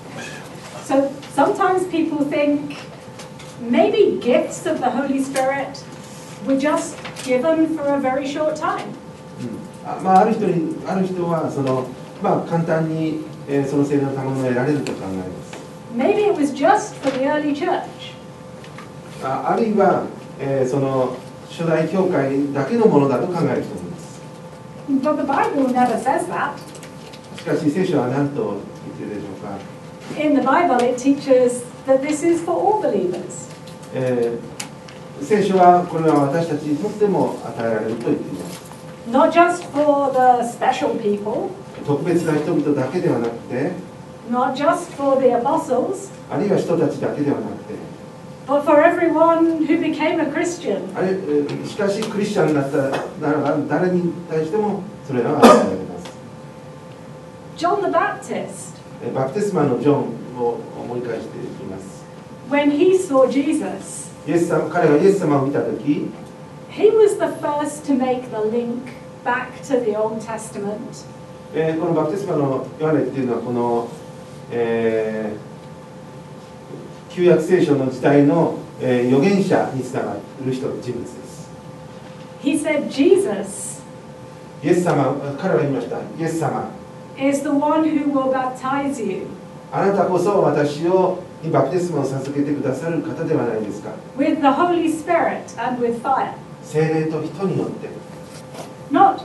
So sometimes people think maybe gifts of the Holy Spirit were just given for a very short time. うん、あまあある人にある人はそのまあ簡単に、えー、その聖霊の賜物を得られると考えます。 Maybe it was just for the early church. あ, あるいは、えー、その初代教会だけのものだと考える人もいます。 But the Bible never says that. しかし聖書は何と言っているでしょうか。 In the Bible, it teaches that this is for all believers. えー、聖書はこれは私たちにとっても与えられると言っています。 Not just for the special people, 特別な人々だけではなくて、 not just for the apostles, あるいは人たちだけではなくて、 but for everyone who became a Christian. あれえー、しかしクリスチャンになったならば誰に対してもそれらは与えられます。 John the Baptist, えー、バプテスマのジョンを思い返していきます。 when he saw Jesus, イエス様彼がイエス様を見たとき、 he was the first to make the link back to the Old Testament. えー、このバプテスマのヨハネっていうのはこの、えー、旧約聖書の時代の、えー、預言者につながる人人物です。 He said, Jesus イエス様、彼は言いました。イエス様、 is the one who will baptize you あなたこそ私をにバプテスマを授けてくださる方ではないですか。 with the Holy Spirit and with fire. 聖霊と人によって。 Not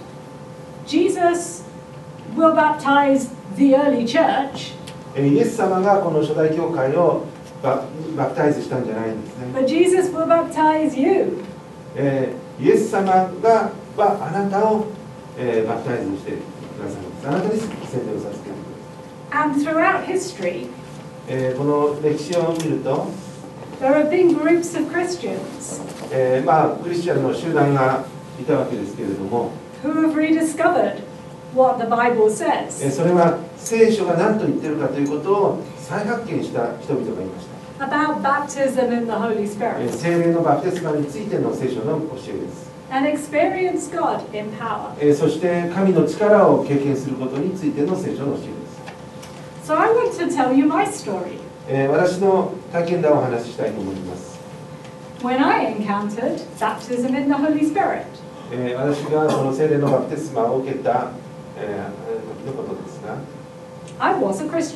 Jesus will baptize the early church, えー、イエス様がこの初代教会をババプタイズしたんじゃないんですね。 but Jesus will baptize you. えー、イエス様がはあなたを、えー、バプタイズしてくださるんです。あなたに洗礼を授ける。 And throughout history, えー、この歴史を見ると、 there have been groups of Christians えー、まあクリスチャンの集団がいたわけですけれども、 who have rediscovered what the Bible えー、 says それは聖書が何と言ってるかということを再発見した人々がいました。 about baptism in the Holy えー、 Spirit 聖霊のバプテスマについての聖書の教えです。 and experience God in power. えー、そして神の力を経験することについての聖書の教えです。 So I want to tell you my story. えー、私の体験談をお話ししたいと思います。 When I encountered baptism in the Holy Spirit. えー、私がその聖霊のバプテスマを受けた、えー、時のことですが、 I was a Christian.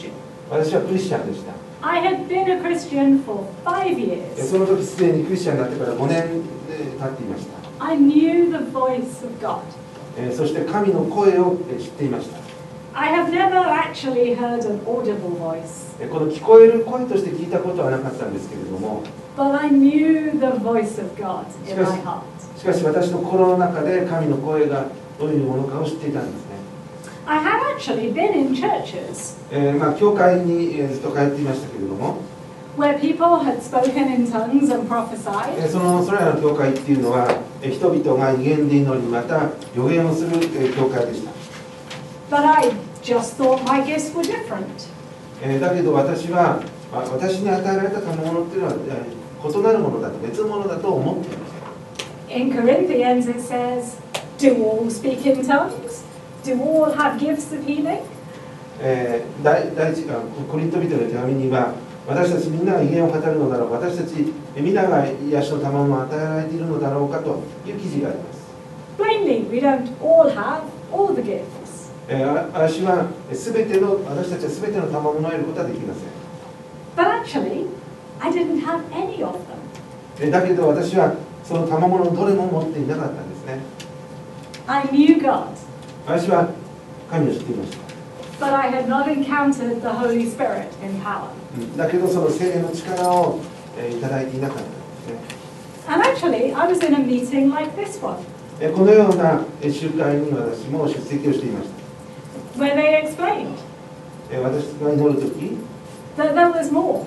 私はクリスチャンでした。 I had been a Christian for five え years. その時すでにクリスチャンになってからごねん経っていました。 I knew the voice of God. えそして神の声をえ知っていました。 I have never actually heard an audible voice, えこの聞こえる声として聞いたことはなかったんですけれども、 but I knew the voice of God in my heart. しかし私の心の中で神の声がどういうものかを知っていたんですね。 I had actually been in churches えーまあ、教会にえーずっと通っていましたけれども、 where people had spoken in tongues and prophesied, えーそのそれらの教会っていうのは、えー人々が威厳で祈り、また予言をするえー教会でした。 but I just thought my gifts were different. えーだけど私は、あ私に与えられた賜物っていうのは、えー異なるものだと、別のものだと思っていました。 In Corinthians it says, do all speak in tongues? Do all have gifts of healing? えー第第一あコリント人の手紙には、私たちみんなが威厳を語るのだろう、私たちみんなが癒しの賜物を与えられているのだろうかという記事があります。 Plainly, we don't all have all the gifts. えーあ私は全ての私たちは全ての賜物を得ることはできません。 But actually, I didn't have any of them. えーだけど私はその賜物のどれも持っていなかったんですね。 I knew God, 私は神を知っていました。 but I had not encountered the Holy Spirit in power. うんだけどその聖霊の力を、えーいただいていなかったんですね。 And actually, I was in a meeting like this one, えーこのようなえー集会に私も出席をしていました。 where they explained えー私が祈るとき、 that there was more.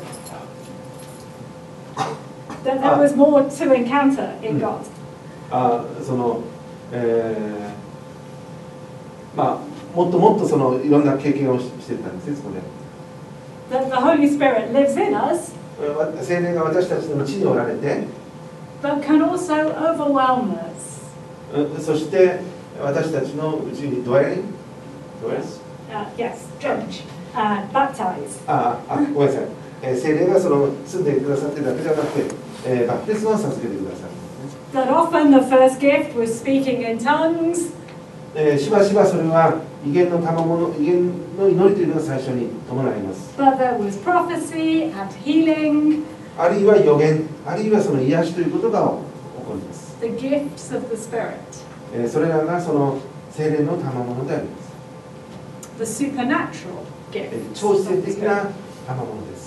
That there was more to encounter in Mm. God. あその、えーまあ、もっともっとそのいろんな経験をししてたんですね、そこで。 That the Holy Spirit lives in us, えーわ聖霊が私たちのうちにおられて、 but can also overwhelm us. うんそして私たちのうちにドエインドエス Uh, yes, drench, uh, baptize. ああごめんなさい、えー聖霊がその住んでくださってるだけじゃなくて、えーバプテスマを授けてくださるんですね。 That often the first gift was speaking in tongues, えーしばしばそれは威厳の賜物、威厳の祈りというのが最初に伴います。 but there was prophecy and healing, あるいは予言、あるいはその癒しということが起こります。 the gifts of the Spirit, えーそれらがその聖霊の賜物であります。 the supernatural えー gifts. 超 of 自然 the 的 Spirit. な賜物です。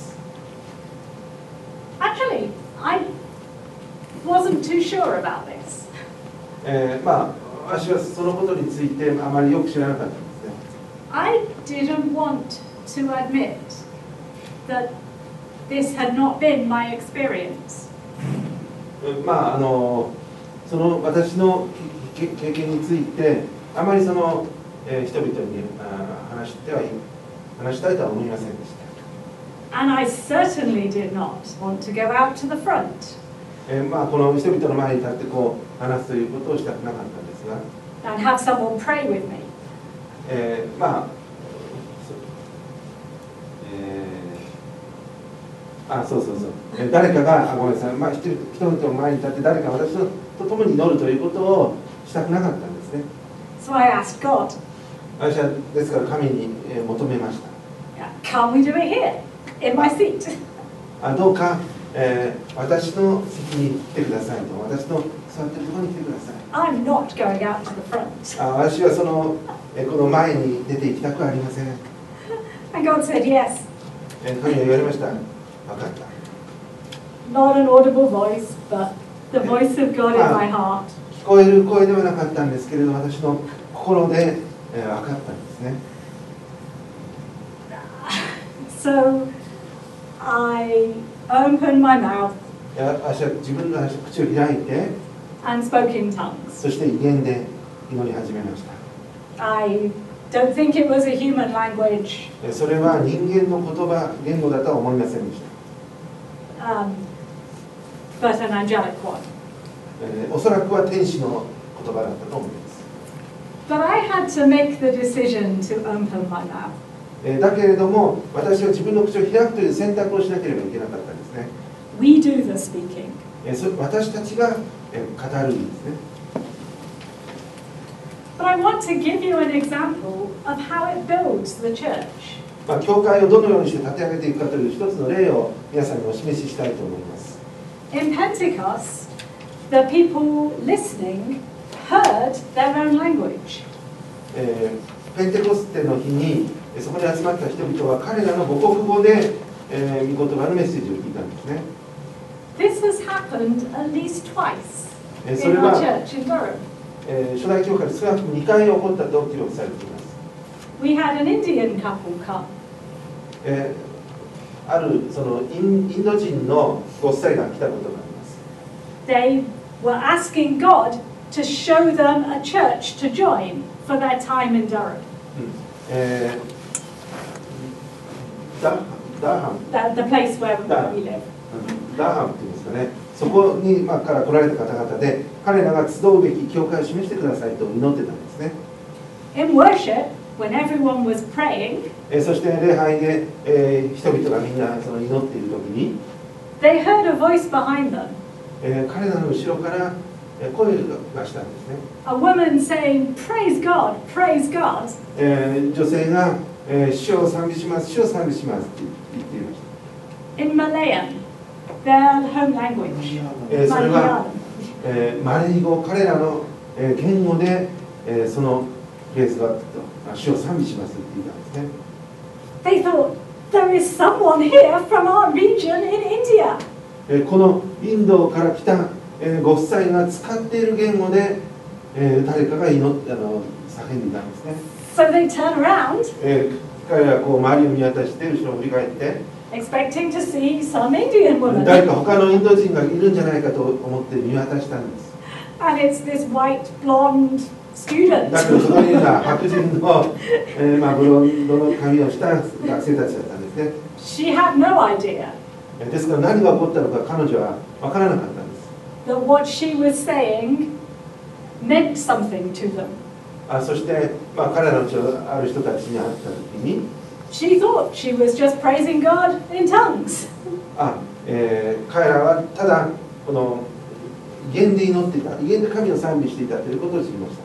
Actually, I wasn't too sure about this. えーまあ私はそのことについてあまりよく知らなかったんですね。 I didn't want to admit that this had not been my experience. うんまああのその私のけ経験についてあまりその、えー人々にあ話してはい話したいとは思いませんでした。 And I certainly did not want to go out to the front えーまあこの人々の前に立ってこう話すということをしたくなかったんですが、 and have someone pray with me. えーまあそえーあそうそうそう、えー誰かがあごめんなさい、まあ、人人々の前に立って誰か私と共に祈るということをしたくなかったんですね。 So I asked God, 私はですから神にえー求めました。 can't we do it here, in my seat? あどうか、えー私の席に来てくださいと、私の座ってるところに来てください。 I'm not going out to the front. あ私はその、えーこの前に出て行きたくはありません。 And God said, yes, えー神は言われました。分かった。 not an audible voice, but the voice of God in Ah. my heart. 聞こえる声ではなかったんですけれど、私の心で、えー分かったんですね。 So I opened my mouth いや私は自分の口を開いて、 and spoke in tongues. そして威厳で祈り始めました。 I don't think it was a human language, えーそれは人間の言葉、言語だとは思いませんでした。 um, but an angelic one. えーおそらくは天使の言葉だったと思います。 But I had to make the decision to open my mouth. えーだけれども、私は自分の口を開くという選択をしなければいけなかったんですね。 We do the speaking. えーそ私たちが、えー語るんですね。 But I want to give you an example of how it builds the church. まあ、教会をどのようにして立て上げていくかという一つの例を皆さんにお示ししたいと思います。 In Pentecost, the people listening heard their own language. えー、ペンテコステの日にそこに集まった人々は彼らの母国語で、えー、御言葉のメッセージを聞いたんですね。 This has happened at least twice えー、そ in れ our は、 church in Durham. えー、初代教会で少なくともにかい起こったと記録されています。 We had an Indian couple come. えー、あるそのイン、インド人のご夫妻が来たことがあります。 They were asking God to show them a church to join for their time in Durham. うん、えー、ダダーハン The, the place where Durham. we live. ダーハンっていうんですかね、そこに、まあ、から来られた方々で、彼らが集うべき教会を示してくださいと祈ってたんですね。 In worship, when everyone was praying, えー、そして礼拝で、えー、人々がみんなその祈っているときに、 they heard a voice behind them, えー、彼らの後ろからえー声がしたんですね。 a woman saying, "Praise God, praise God." えー、女性が、えー、主を賛美します、主を賛美しますって言っていました。 In Malayan, their home language. えー、それは、 Malayalam. えー、マレー語、彼らの、えー、言語で、えー、そのフレーズがあったと、主を賛美しますって言ったんですね。 They thought, there is someone here from our region in India. えー、このインドから来た、えー、ご夫妻が使っている言語で、えー、誰かが祈っあの叫んでいたんですね。 So they turn around, えー、彼らはこう周りを見渡して後ろを振り返って expecting to see some Indian woman. 誰か他のインド人がいるんじゃないかと思って見渡したんです。 And it's this white, blonde student. だけどそこにいるのは白人の、えーまあ、ブロンドの髪をした学生たちだったんですね。 She had no idea えーですから何が起こったのか彼女は分からなかったんです。 that what she was saying meant something to them. あそして、まあ、彼らのうちのある人たちに会った時に She thought she was just praising God in tongues. あ、えー彼らはただこの威厳で祈っていた、威厳で神を賛美していたということを知りました。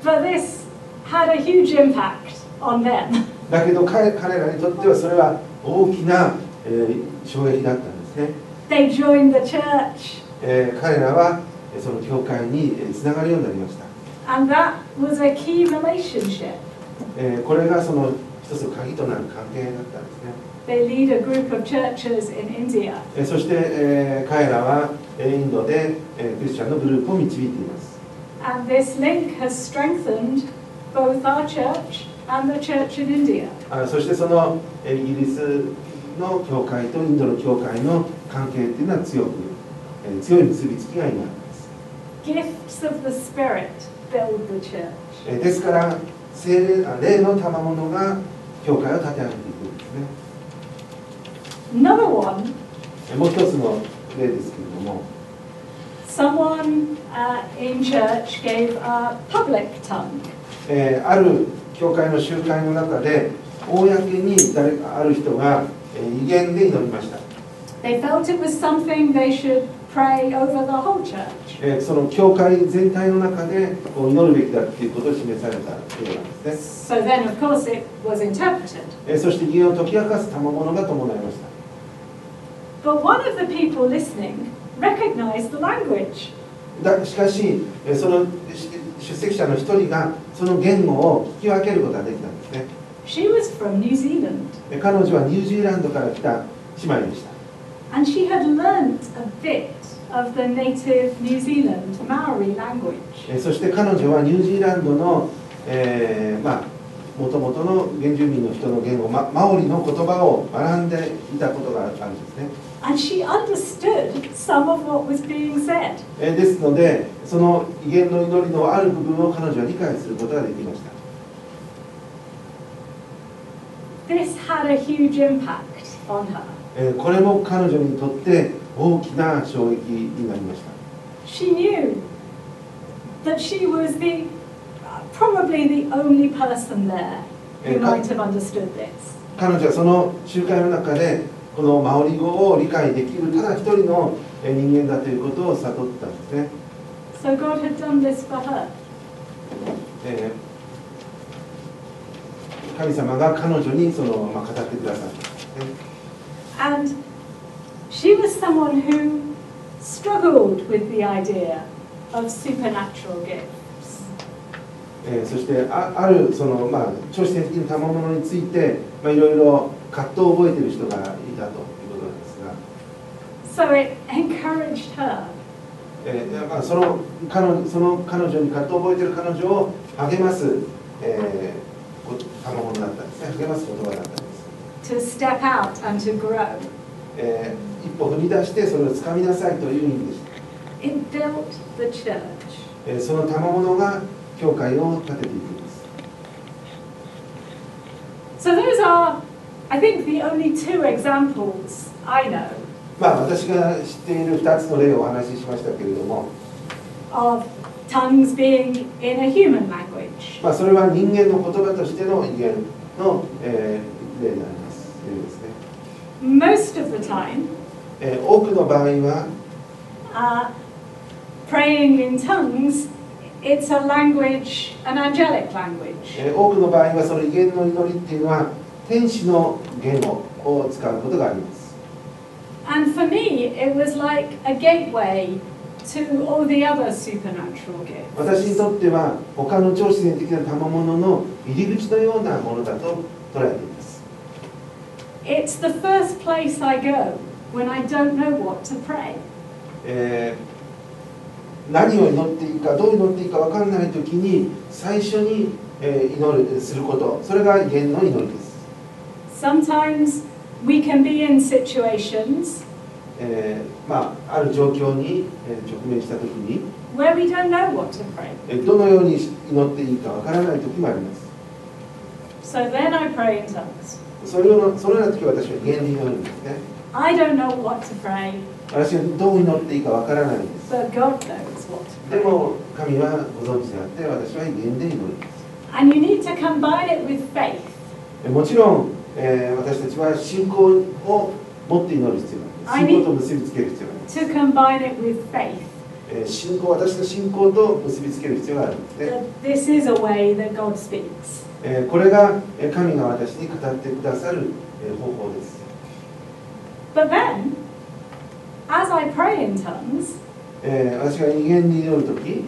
But this had a huge impact on them. だけど 彼, 彼らにとってはそれは大きな、えー、衝撃だったんですね。 They joined the church, えー彼らはえーその教会にえーつながるようになりました。 and that was a key relationship. えーこれがその一つの鍵となる関係だったんですね。 They lead a group of churches in India. えーそして、えー彼らはえーインドで、えークリスチャンのグループを導いています。 And this link has strengthened both our church and the church in India. あそしてそのえーイギリスの教会とインドの教会の関係っていうのは強く、えー強い結びつきが今あります。 Gifts of the Spirit build the church. えーですから聖霊あ霊の賜物が教会を立て上げていくんですね。 Another one, えーもう一つの例ですけれども、 someone uh, in church gave a public tongue. えーある教会の集会の中で公に誰かある人が、えー威厳で祈りました。 They felt it was something they should pray over the whole church. えーその教会全体の中でこう祈るべきだということを示されたようなんですね。 So then, of course, it was interpreted. えーそして威厳を解き明かす賜物が伴いました。 But one of the people listening recognized the language. だしかし、えーそのし出席者の一人がその言語を聞き分けることができたんですね。 She was from New Zealand, えー彼女はニュージーランドから来た姉妹でした。 and she had learnt a bit of the native New Zealand Maori language. えーそして彼女はニュージーランドの、えーまあもともとの原住民の人の言語、マ, マオリの言葉を学んでいたことがあるんですね。 And she understood some of what was being said. えーですので、その威厳の祈りのある部分を彼女は理解することができました。 This had a huge impact on her. えーこれも彼女にとって大きな衝撃になりました。 She knew that she was the probably the only person there who Eh, might have understood this. 彼女はその集会の中でこのマオリ語を理解できるただ一人のえー人間だということを悟ったんですね。 So God had done this for her. えー神様が彼女にその、まあ、語ってくださったんですね。 And she was someone who struggled with the idea of supernatural gifts. えー、そしてああるその、まあ、超自然的な賜物について、まあ、いろいろ葛藤を覚えている人がいたということなんですが、 So it encouraged her. えーまあ、その彼女、その彼女に葛藤を覚えている彼女を励ます、えー、賜物だったんですね。励ます言葉だったんです。 To step out and to grow. えー、一歩踏み出してそれをつかみなさいという意味でした。 It built the church. えー、その賜物が教会を立てていくんです。 So those are, I think, the only two examples I know まあ私が知っているふたつの例をお話ししましたけれども、 of tongues being in a human language. まあそれは人間の言葉としての威厳の、えー、例であります。例ですね。 Most of the time, えー、多くの場合は、 uh, praying in tongues, it's a language, an angelic language. えー、多くの場合はその威厳の祈りっていうのは天使の言語を使うことがあります。 And for me, it was like a gateway to all the other supernatural gifts. 私にとっては他の超自然的な賜物の入り口のようなものだと捉えています。 It's the first place I go when I don't know what to pray. えー、何を祈っていいかどう祈っていいか分からないときに最初に、えー、祈るすること、それが威厳の祈りです。 Sometimes we can be in situations えーまあ、ある状況に、えー、直面したときに、 where we don't know what to pray. えー、どのように祈っていいか分からないときもあります。 So then I pray in tongues. それをそのようなときは私は威厳で祈るんですね。 I don't know what to pray, 私はどう祈っていいか分からないんです。 but God knows what to で pray. も神はご存知であって私は威厳で祈ります。 And you need to combine it with faith. えー、もちろん、えー、私たちは信仰を持って祈る必要があります。信仰と結びつける必要があります。 To combine it with faith. えー、信仰、私の信仰と結びつける必要があるんですね。 That this is a way that God speaks. えー、これがえー神が私に語ってくださるえー方法です。 But then, as I pray in tongues, えー、私が威厳に祈るとき、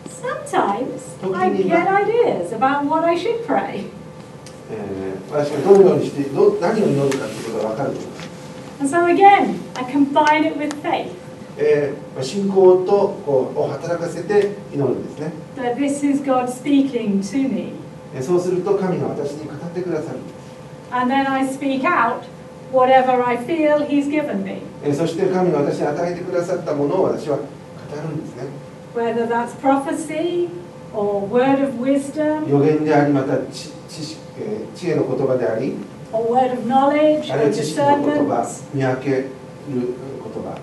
sometimes I get ideas about what I should pray. えー、私がどのようにしてど何を祈るかということが分かると思います。 And so again, I combine it with faith. えー、信仰とこうを働かせて祈るんですね。 That this is God speaking to me. えー、そうすると神が私に語ってくださるんです。 And then I speak out whatever I feel He's given me. えー、そして神が私に与えてくださったものを私は語るんですね。 Whether that's prophecy or word of wisdom 予言であり、また知知識、えー、知恵の言葉であり、 or word of knowledge あるい or は知識の言葉 discernment. 見分ける言葉。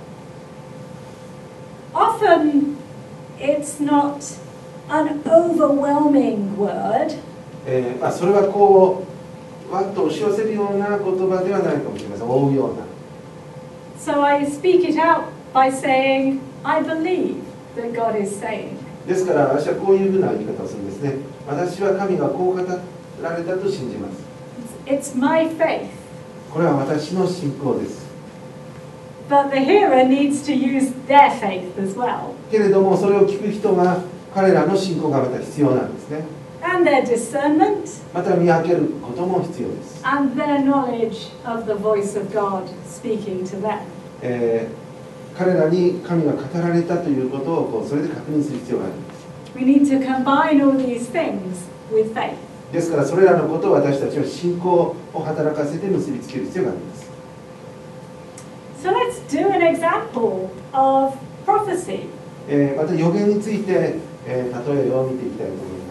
Often it's not an overwhelming word, えーまあ、それはこうわっと押し寄せるような言葉ではないかもしれません。覆うような。 so I speak it out by saying, I believe that God is saying. ですから私はこういうふうな言い方をするんですね。私は神がこう語られたと信じます。 It's my faith. これは私の信仰です。 But the hearer needs to use their faith as well. けれどもそれを聞く人が彼らの信仰がまた必要なんですね。 And their discernment また見分けることも必要です。 and their knowledge of the voice of God speaking to them. えー、彼らに神が語られたということをこうそれで確認する必要があります。 We need to combine all these things with faith. ですからそれらのことを私たちは信仰を働かせて結びつける必要があります。 So let's do an example of prophecy. えー、また予言について、えー、例えを見ていきたいと思います。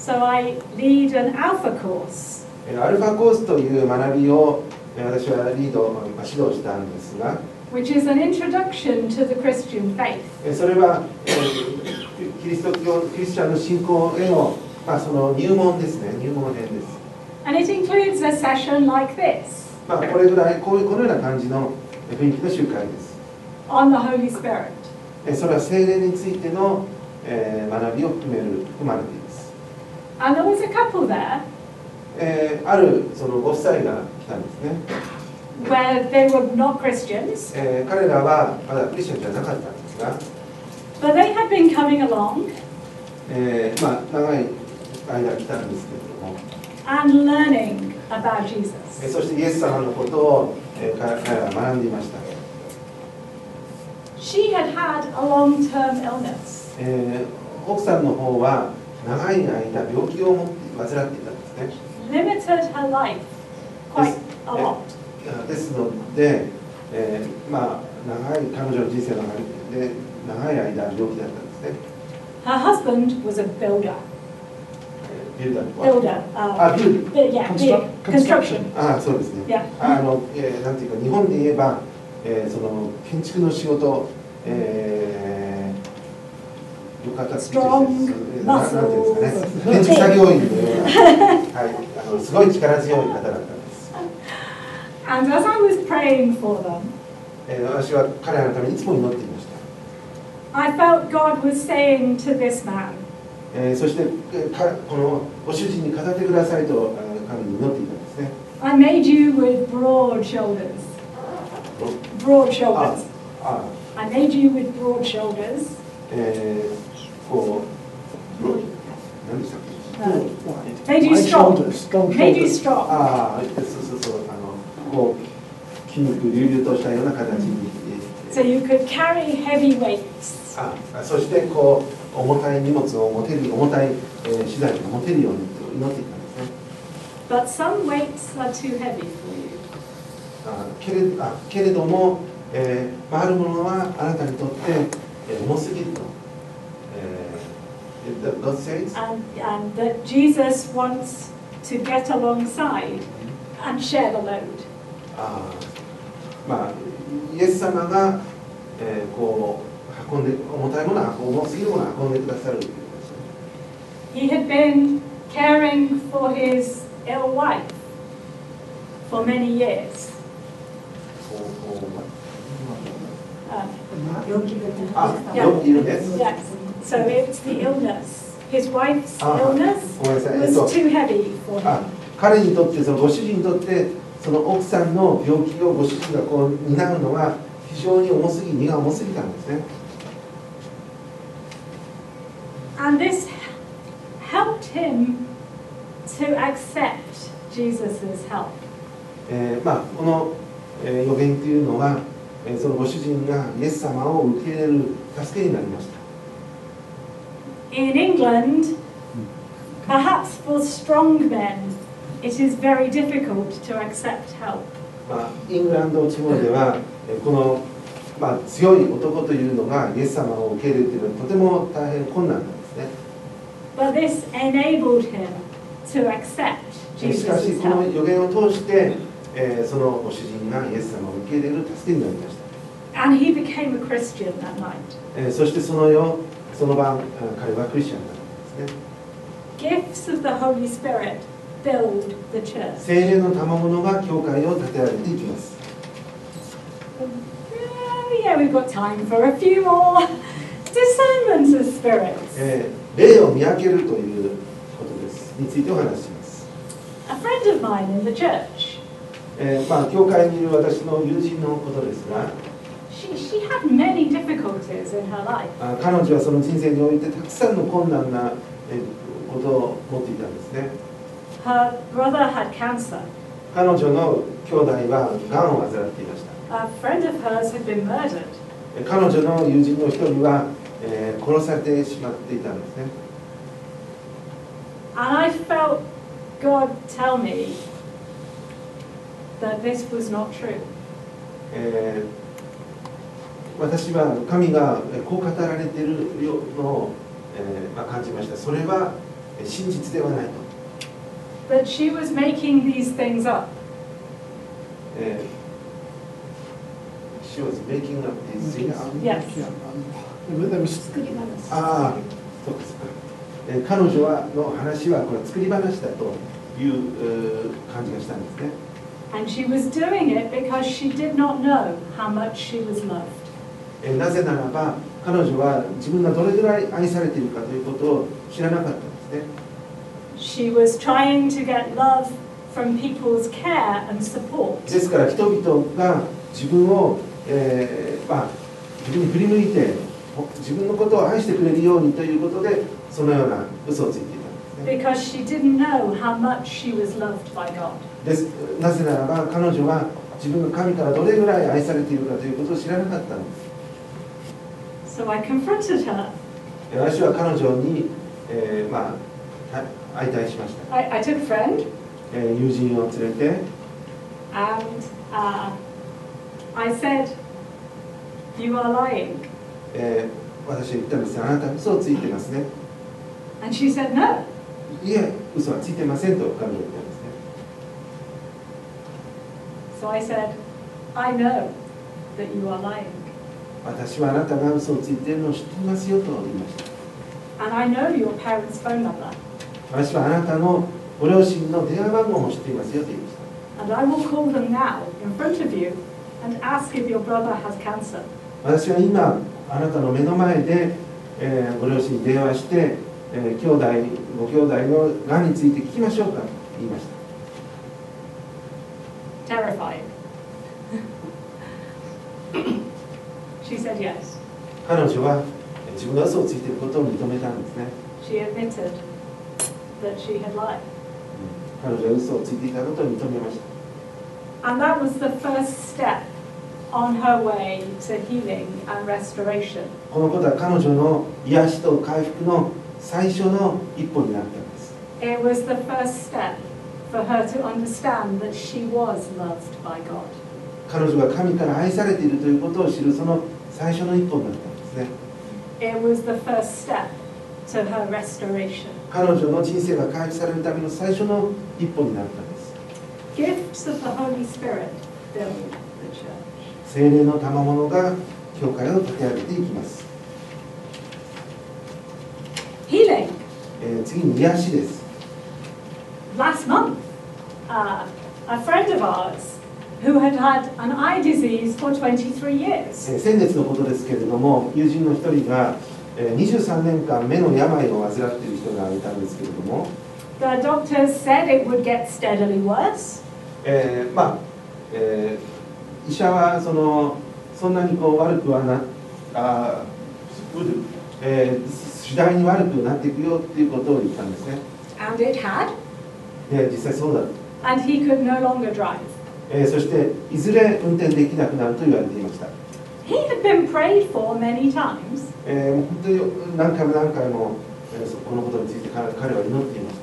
So I lead an alpha course. えー、アルファコースという学びを、えー、私はリード、まあ、指導したんですが、 Which is an introduction to the Christian faith. えー、それは、えー、キリスト教クリスチャンの信仰への、まあ、その入門ですね、入門編です。 And it includes a session like this まあ、これぐらいこういうこのような感じの雰囲気の集会です。 on the Holy Spirit. えー、それは聖霊についての、えー、学びを含める含まれています。 And there was a couple there えー、あるそのご夫妻が来たんですね。 where they were not Christians, えー、彼らはまだクリスチャンじゃなかったんですが、 but they had been coming along えー、まあ長い間来たんですけれども、 and learning about Jesus. えー、そしてイエス様のことを、えー、彼らは学んでいました。 She had had a long-term illness. えー、奥さんの方は長い間病気を持って患っていたんですね。 Limited her life quite a lot. ですので、えー、まあ長い彼女の人生の中で長い間病気だったんですね。 Her husband was a builder. ビルダーとは Builder. あ、 Uh, ビル bi- yeah, big construction. あ、そうですね。 Yeah. あの、えー、なんていうか日本で言えば、えー、その建築の仕事、えー、よかったですね。 Strong ななんていうんですか muscles. ね。建築作業員のような、はい、あのすごい力強い方だったんです。 And as I was praying for them, えー、私は彼らのためにいつも祈っていました。 I felt God was saying to this man, えー、そしてえーかこのご主人に語ってくださいとえー神に祈っていたんですね。 I made you with broad shoulders. Broad あ shoulders. あ、 I made you with broad shoulders. えー、こう、ブロ何でしたっけ？ Uh, made you strong. Made you strong. ああ、そうそうそう、あのこう筋肉隆々としたような形に。 So you could carry heavy weights. ああ、そしてこう重たい荷物を持てる、重たい、えー、資材を持てるようにと祈っていたんですね。 But some weights are too heavy for you. あけれあけれども、えー、回るものはあなたにとって、えー、重すぎると。えー、God says, And, and that Jesus wants to get alongside and share the load. あまあ、イエス様が、えー、こう運んで重たいものは重すぎるものを運んでくださるということですね。 He had been caring for his ill wife for many years. こうこう Um, あ、 Yeah. 病気です。 yes. So it's the illness. His wife's Ah. illness ごめんなさい。えっ was と too heavy for あ him. 彼にとってそのご主人にとってその奥さんの病気をご主人がこう担うのは非常に重すぎ荷が重すぎたんですね。 And this helped him to accept Jesus' help. えーまあ、この、えー予言というのは、えーそのご主人がイエス様を受け入れる助けになりました。 In England, perhaps for strong men, it is very difficult to accept help. まあ、イングランド地方では、えーこの、まあ、強い男というのがイエス様を受け入れるというのはとても大変困難なんですね。 But this enabled him to accept えーしかし Jesus' この help. 予言を通して、えーそのご主人がイエス様を受け入れる助けになりました。 And he became a Christian that night. えーそしてその夜その晩あ彼はクリスチャンになったんですね。 Gifts of the Holy Spirit build the church. 聖霊の賜物が教会を建て上げていきます。 Oh, yeah, we've got time for a few more discernments of spirits. えー霊を見分けるということですについてお話しします。 A friend of mine in the church, えーまあ、教会にいる私の友人のことですが、 she, she had many difficulties in her life. あ彼女はその人生においてたくさんの困難な、えーことを持っていたんですね。 Her brother had cancer. 彼女の兄弟はがんを患っていました。 A friend of hers had been murdered. え彼女の友人の一人は、えー殺されてしまっていたんですね。 And I felt God tell me that this was not true. えー私は神がえーこう語られているよのを、えーまあ、感じました。それはえー真実ではないと。 That she was making these things up. えー She was making up these things. Yes. 作り話。 ああ、そうですか。えー彼女はの話はこれ作り話だというえー感じがしたんですね。 And she was doing it because she did not know how much she was loved. えーなぜならば彼女は自分がどれぐらい愛されているかということを知らなかったんですね。 She was trying to get love from people's care and support. ですから人々が自分を、えーまあ、自分に振り向いて自分のことを愛してくれるようにということでそのような嘘をついていたんですね。 Because she didn't know how much she was loved by God. ですなぜならば彼女は自分が神からどれぐらい愛されているかということを知らなかったのです。 So I confronted her. 私は彼女に、えーまあ、相対しました。 I, I took a friend. えー友人を連れて And uh, I said, "You are lying." えー、私は言ったんです。あなた嘘をついてますね。 And she said, "No." いえ、嘘はついてませんと彼女は言ったんですね。 So I said, "I know that you are lying. 私はあなたが嘘をついているのを知っていますよと言いました。 And I know your parents' phone number. 私はあなたのご両親の電話番号も知っていますよと言いました。 And I will call them now in front of you and ask if your brother has cancer." 私は今あなたの目の前で、えー、ご両親に電話して、えー、兄弟ご兄弟のがんについて聞きましょうかと言いました。 Terrifying. She said yes. 彼女は自分が嘘をついていることを認めたんですね。 She admitted that she had lied. 彼女は嘘をついていたことを認めました。 And that was the first step on her way to healing and restoration. このことは彼女の癒しと回復の最初の一歩になったんです。 It was the first step for her to understand that she was loved by God. 彼女が神から愛されているということを知るその最初の一歩になったんですね。 It was the first step to her restoration. 彼女の人生が回復されるための最初の一歩になったんです。 Gifts of the Holy Spirit build the church. 聖霊の賜物が教会を立て上げていきます。 Healing. えー、次に癒しです。 Last month, uh, a friend of ours who had had an eye disease for twenty-three years. えー、先月のことですけれども、友人の一人が、えー、にじゅうさんねんかん目の病を患っている人がいたんですけれども、 The doctors said it would get steadily worse. えー、まあ、えー、医者はそのそんなにこう悪くはなあ、えー、次第に悪くなっていくよっていうことを言ったんですね。 And it had. で実際そうだ。 And he could no longer drive. えー、そしていずれ運転できなくなると言われていました。 He had been prayed for many times. えー、もう本当に何回も何回も、えー、このことについて彼彼は祈っていました。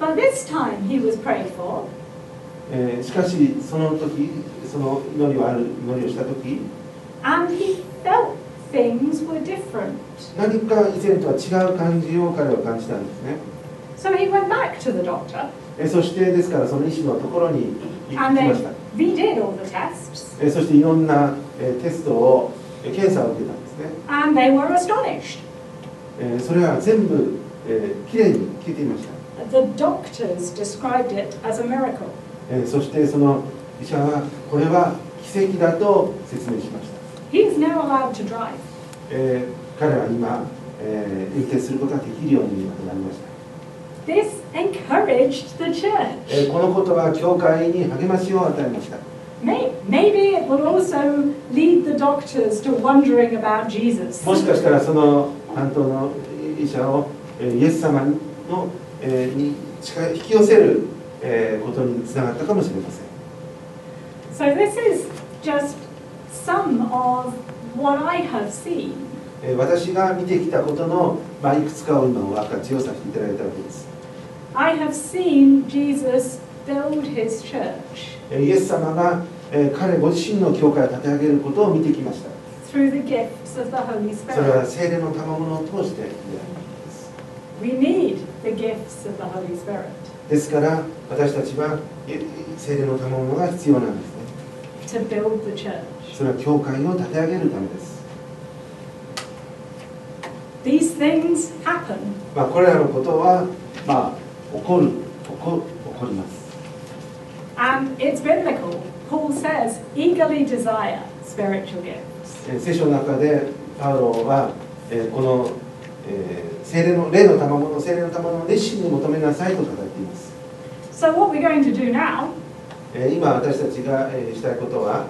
But this time he was prayed for. えー、しかしその時その祈りをある祈りをした時 And he felt things were different. 何か以前とは違う感じを彼は感じたんですね。 So he went back to the doctor. えー、そしてですからその医師のところに行きま And した。 they redid all the tests. えー、そしていろんな、えー、テストを、えー、検査を受けたんですね。 And they were astonished. えー、それは全部、えー、きれいに消えていました。 The doctors described it as a miracle. えー、そしてその医者はこれは奇跡だと説明しました。 He's now allowed to drive. えー、彼は今、えー、運転することができるようになりました。 This encouraged the church. えー、このことは教会に励ましを与えました。 May- Maybe it will also lead the doctors to wondering about Jesus. もしかしたらその担当の医者を、えー、イエス様の、えー、に近い引き寄せる、えー、ことにつながったかもしれません。 So this is just some of what I have seen. えー、私が見てきたことの、まあ、いくつかを今お分かちをさせていただいたわけです。 I have seen Jesus build his church えー、イエス様が、えー、彼ご自身の教会を立て上げることを見てきました。 through the gifts of the Holy それは Spirit. 聖霊の賜物を通してであるんです。 We need the gifts of the Holy Spirit ですから私たちはえ聖霊の賜物が必要なんですね。 to build the church. それは教会を立て上げるためです。 These things happen. まあ、これらのことは、まあ、起こる、起こ、起こります。 And it's biblical. Paul says, eagerly desire spiritual gifts. えー聖書の中でパウロは、えーこの、 えー、聖霊の霊の賜物、聖霊の賜物を熱心に求めなさいと語っています。 So what we're going to do now えー、今私たちが、えー、したいことは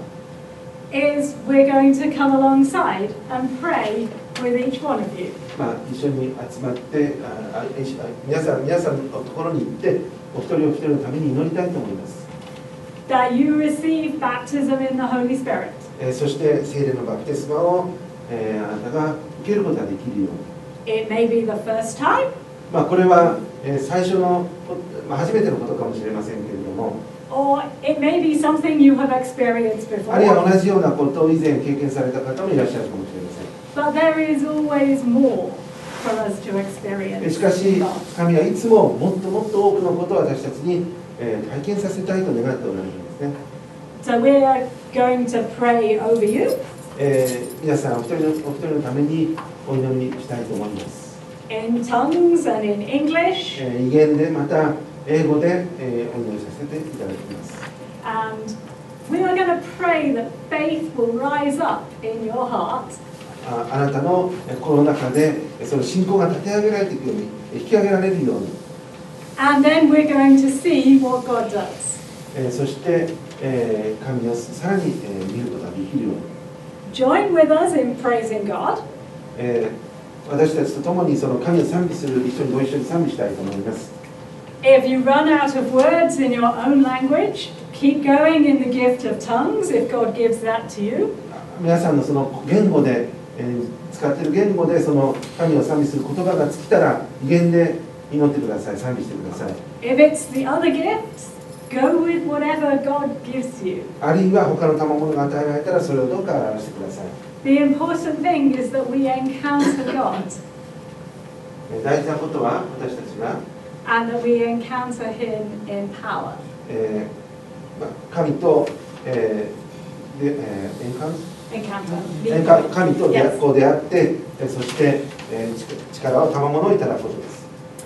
is we're going to come alongside and pray with each one of you. まあ、一緒に集まってああ皆さん皆さんのところに行ってお一人お一人のために祈りたいと思います。 That you receive baptism in the Holy Spirit. えー、そして聖霊のバプテスマを、えー、あなたが受けることができるように。 It may be the first time. まあ、これは、えー、最初の、まあ、初めてのことかもしれませんけれども。 Or it may be something you have experienced before. あるいは同じようなことを以前経験された方もいらっしゃるかもしれません。 But there is always more for us to experience. しかし、神はいつももっともっと多くのことを私たちに、えー、体験させたいと願っておられるんですね。 So we are going to pray over you. えー、皆さんお一人のお一人のためにお祈りしたいと思います。 In tongues and in English. えー、異言でまた英語で、えー、お祈りさせていただきます。 And we are going to pray that faith will rise up in your heart. あ, あなたの心の中でその信仰が立て上げられていくように、引き上げられるように。 And then we're going to see what God does. えー、そして、えー、神をさらに、えー、見ることができるように。 Join with us in praising God. えー、私たちと共にその神を賛美する、一緒にご一緒に賛美したいと思います。 If you run out of words in your own language, keep going in the gift of tongues if God gives that to you. 皆さんのその言語で、えー、使っている言語でその神を賛美する言葉が尽きたら、威厳で祈ってください、賛美してください。 If it's the other gifts, go with whatever God gives you. あるいは他の賜物が与えられたらそれをどうか表してください。 The important thing is that we encounter God. 大事なことは私たちが And that we encounter Him in power. えーまあ、神と、えーでえー、エンカウン Encounter. エンカ神と出 Yes. こう出会って、えー、そして、えー、力を賜物をいただくことです。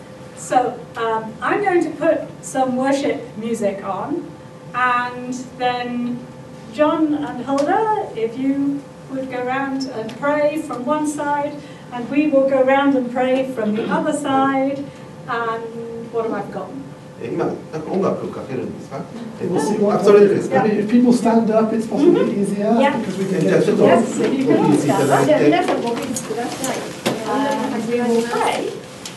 So um, I'm going to put some worship music on, and then John and Hulda, if you would go around and pray from one side, and we will go around and pray from the other side. And what have I forgotten? 今なんか音楽かけるんですか？ We'll see あ、 what それですか？ If people stand up, it's possibly easier Yeah. because we can じゃあ get ちょっと Yes, if you ご can 起立いただいじゃあ皆て、 さんご起立ください。 And we will pray.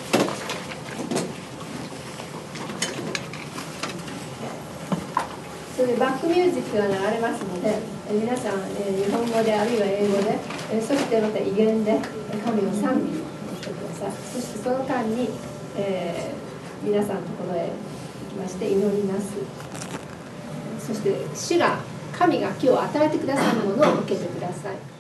それでバックミュージックが流れますので、え皆さん、え日本語であるいは英語で、えそしてまた威厳で神を賛美してください。そしてその間に、えー、皆さんのところへ行きまして祈ります。そして主が神が今日与えてくださるものを受けてください。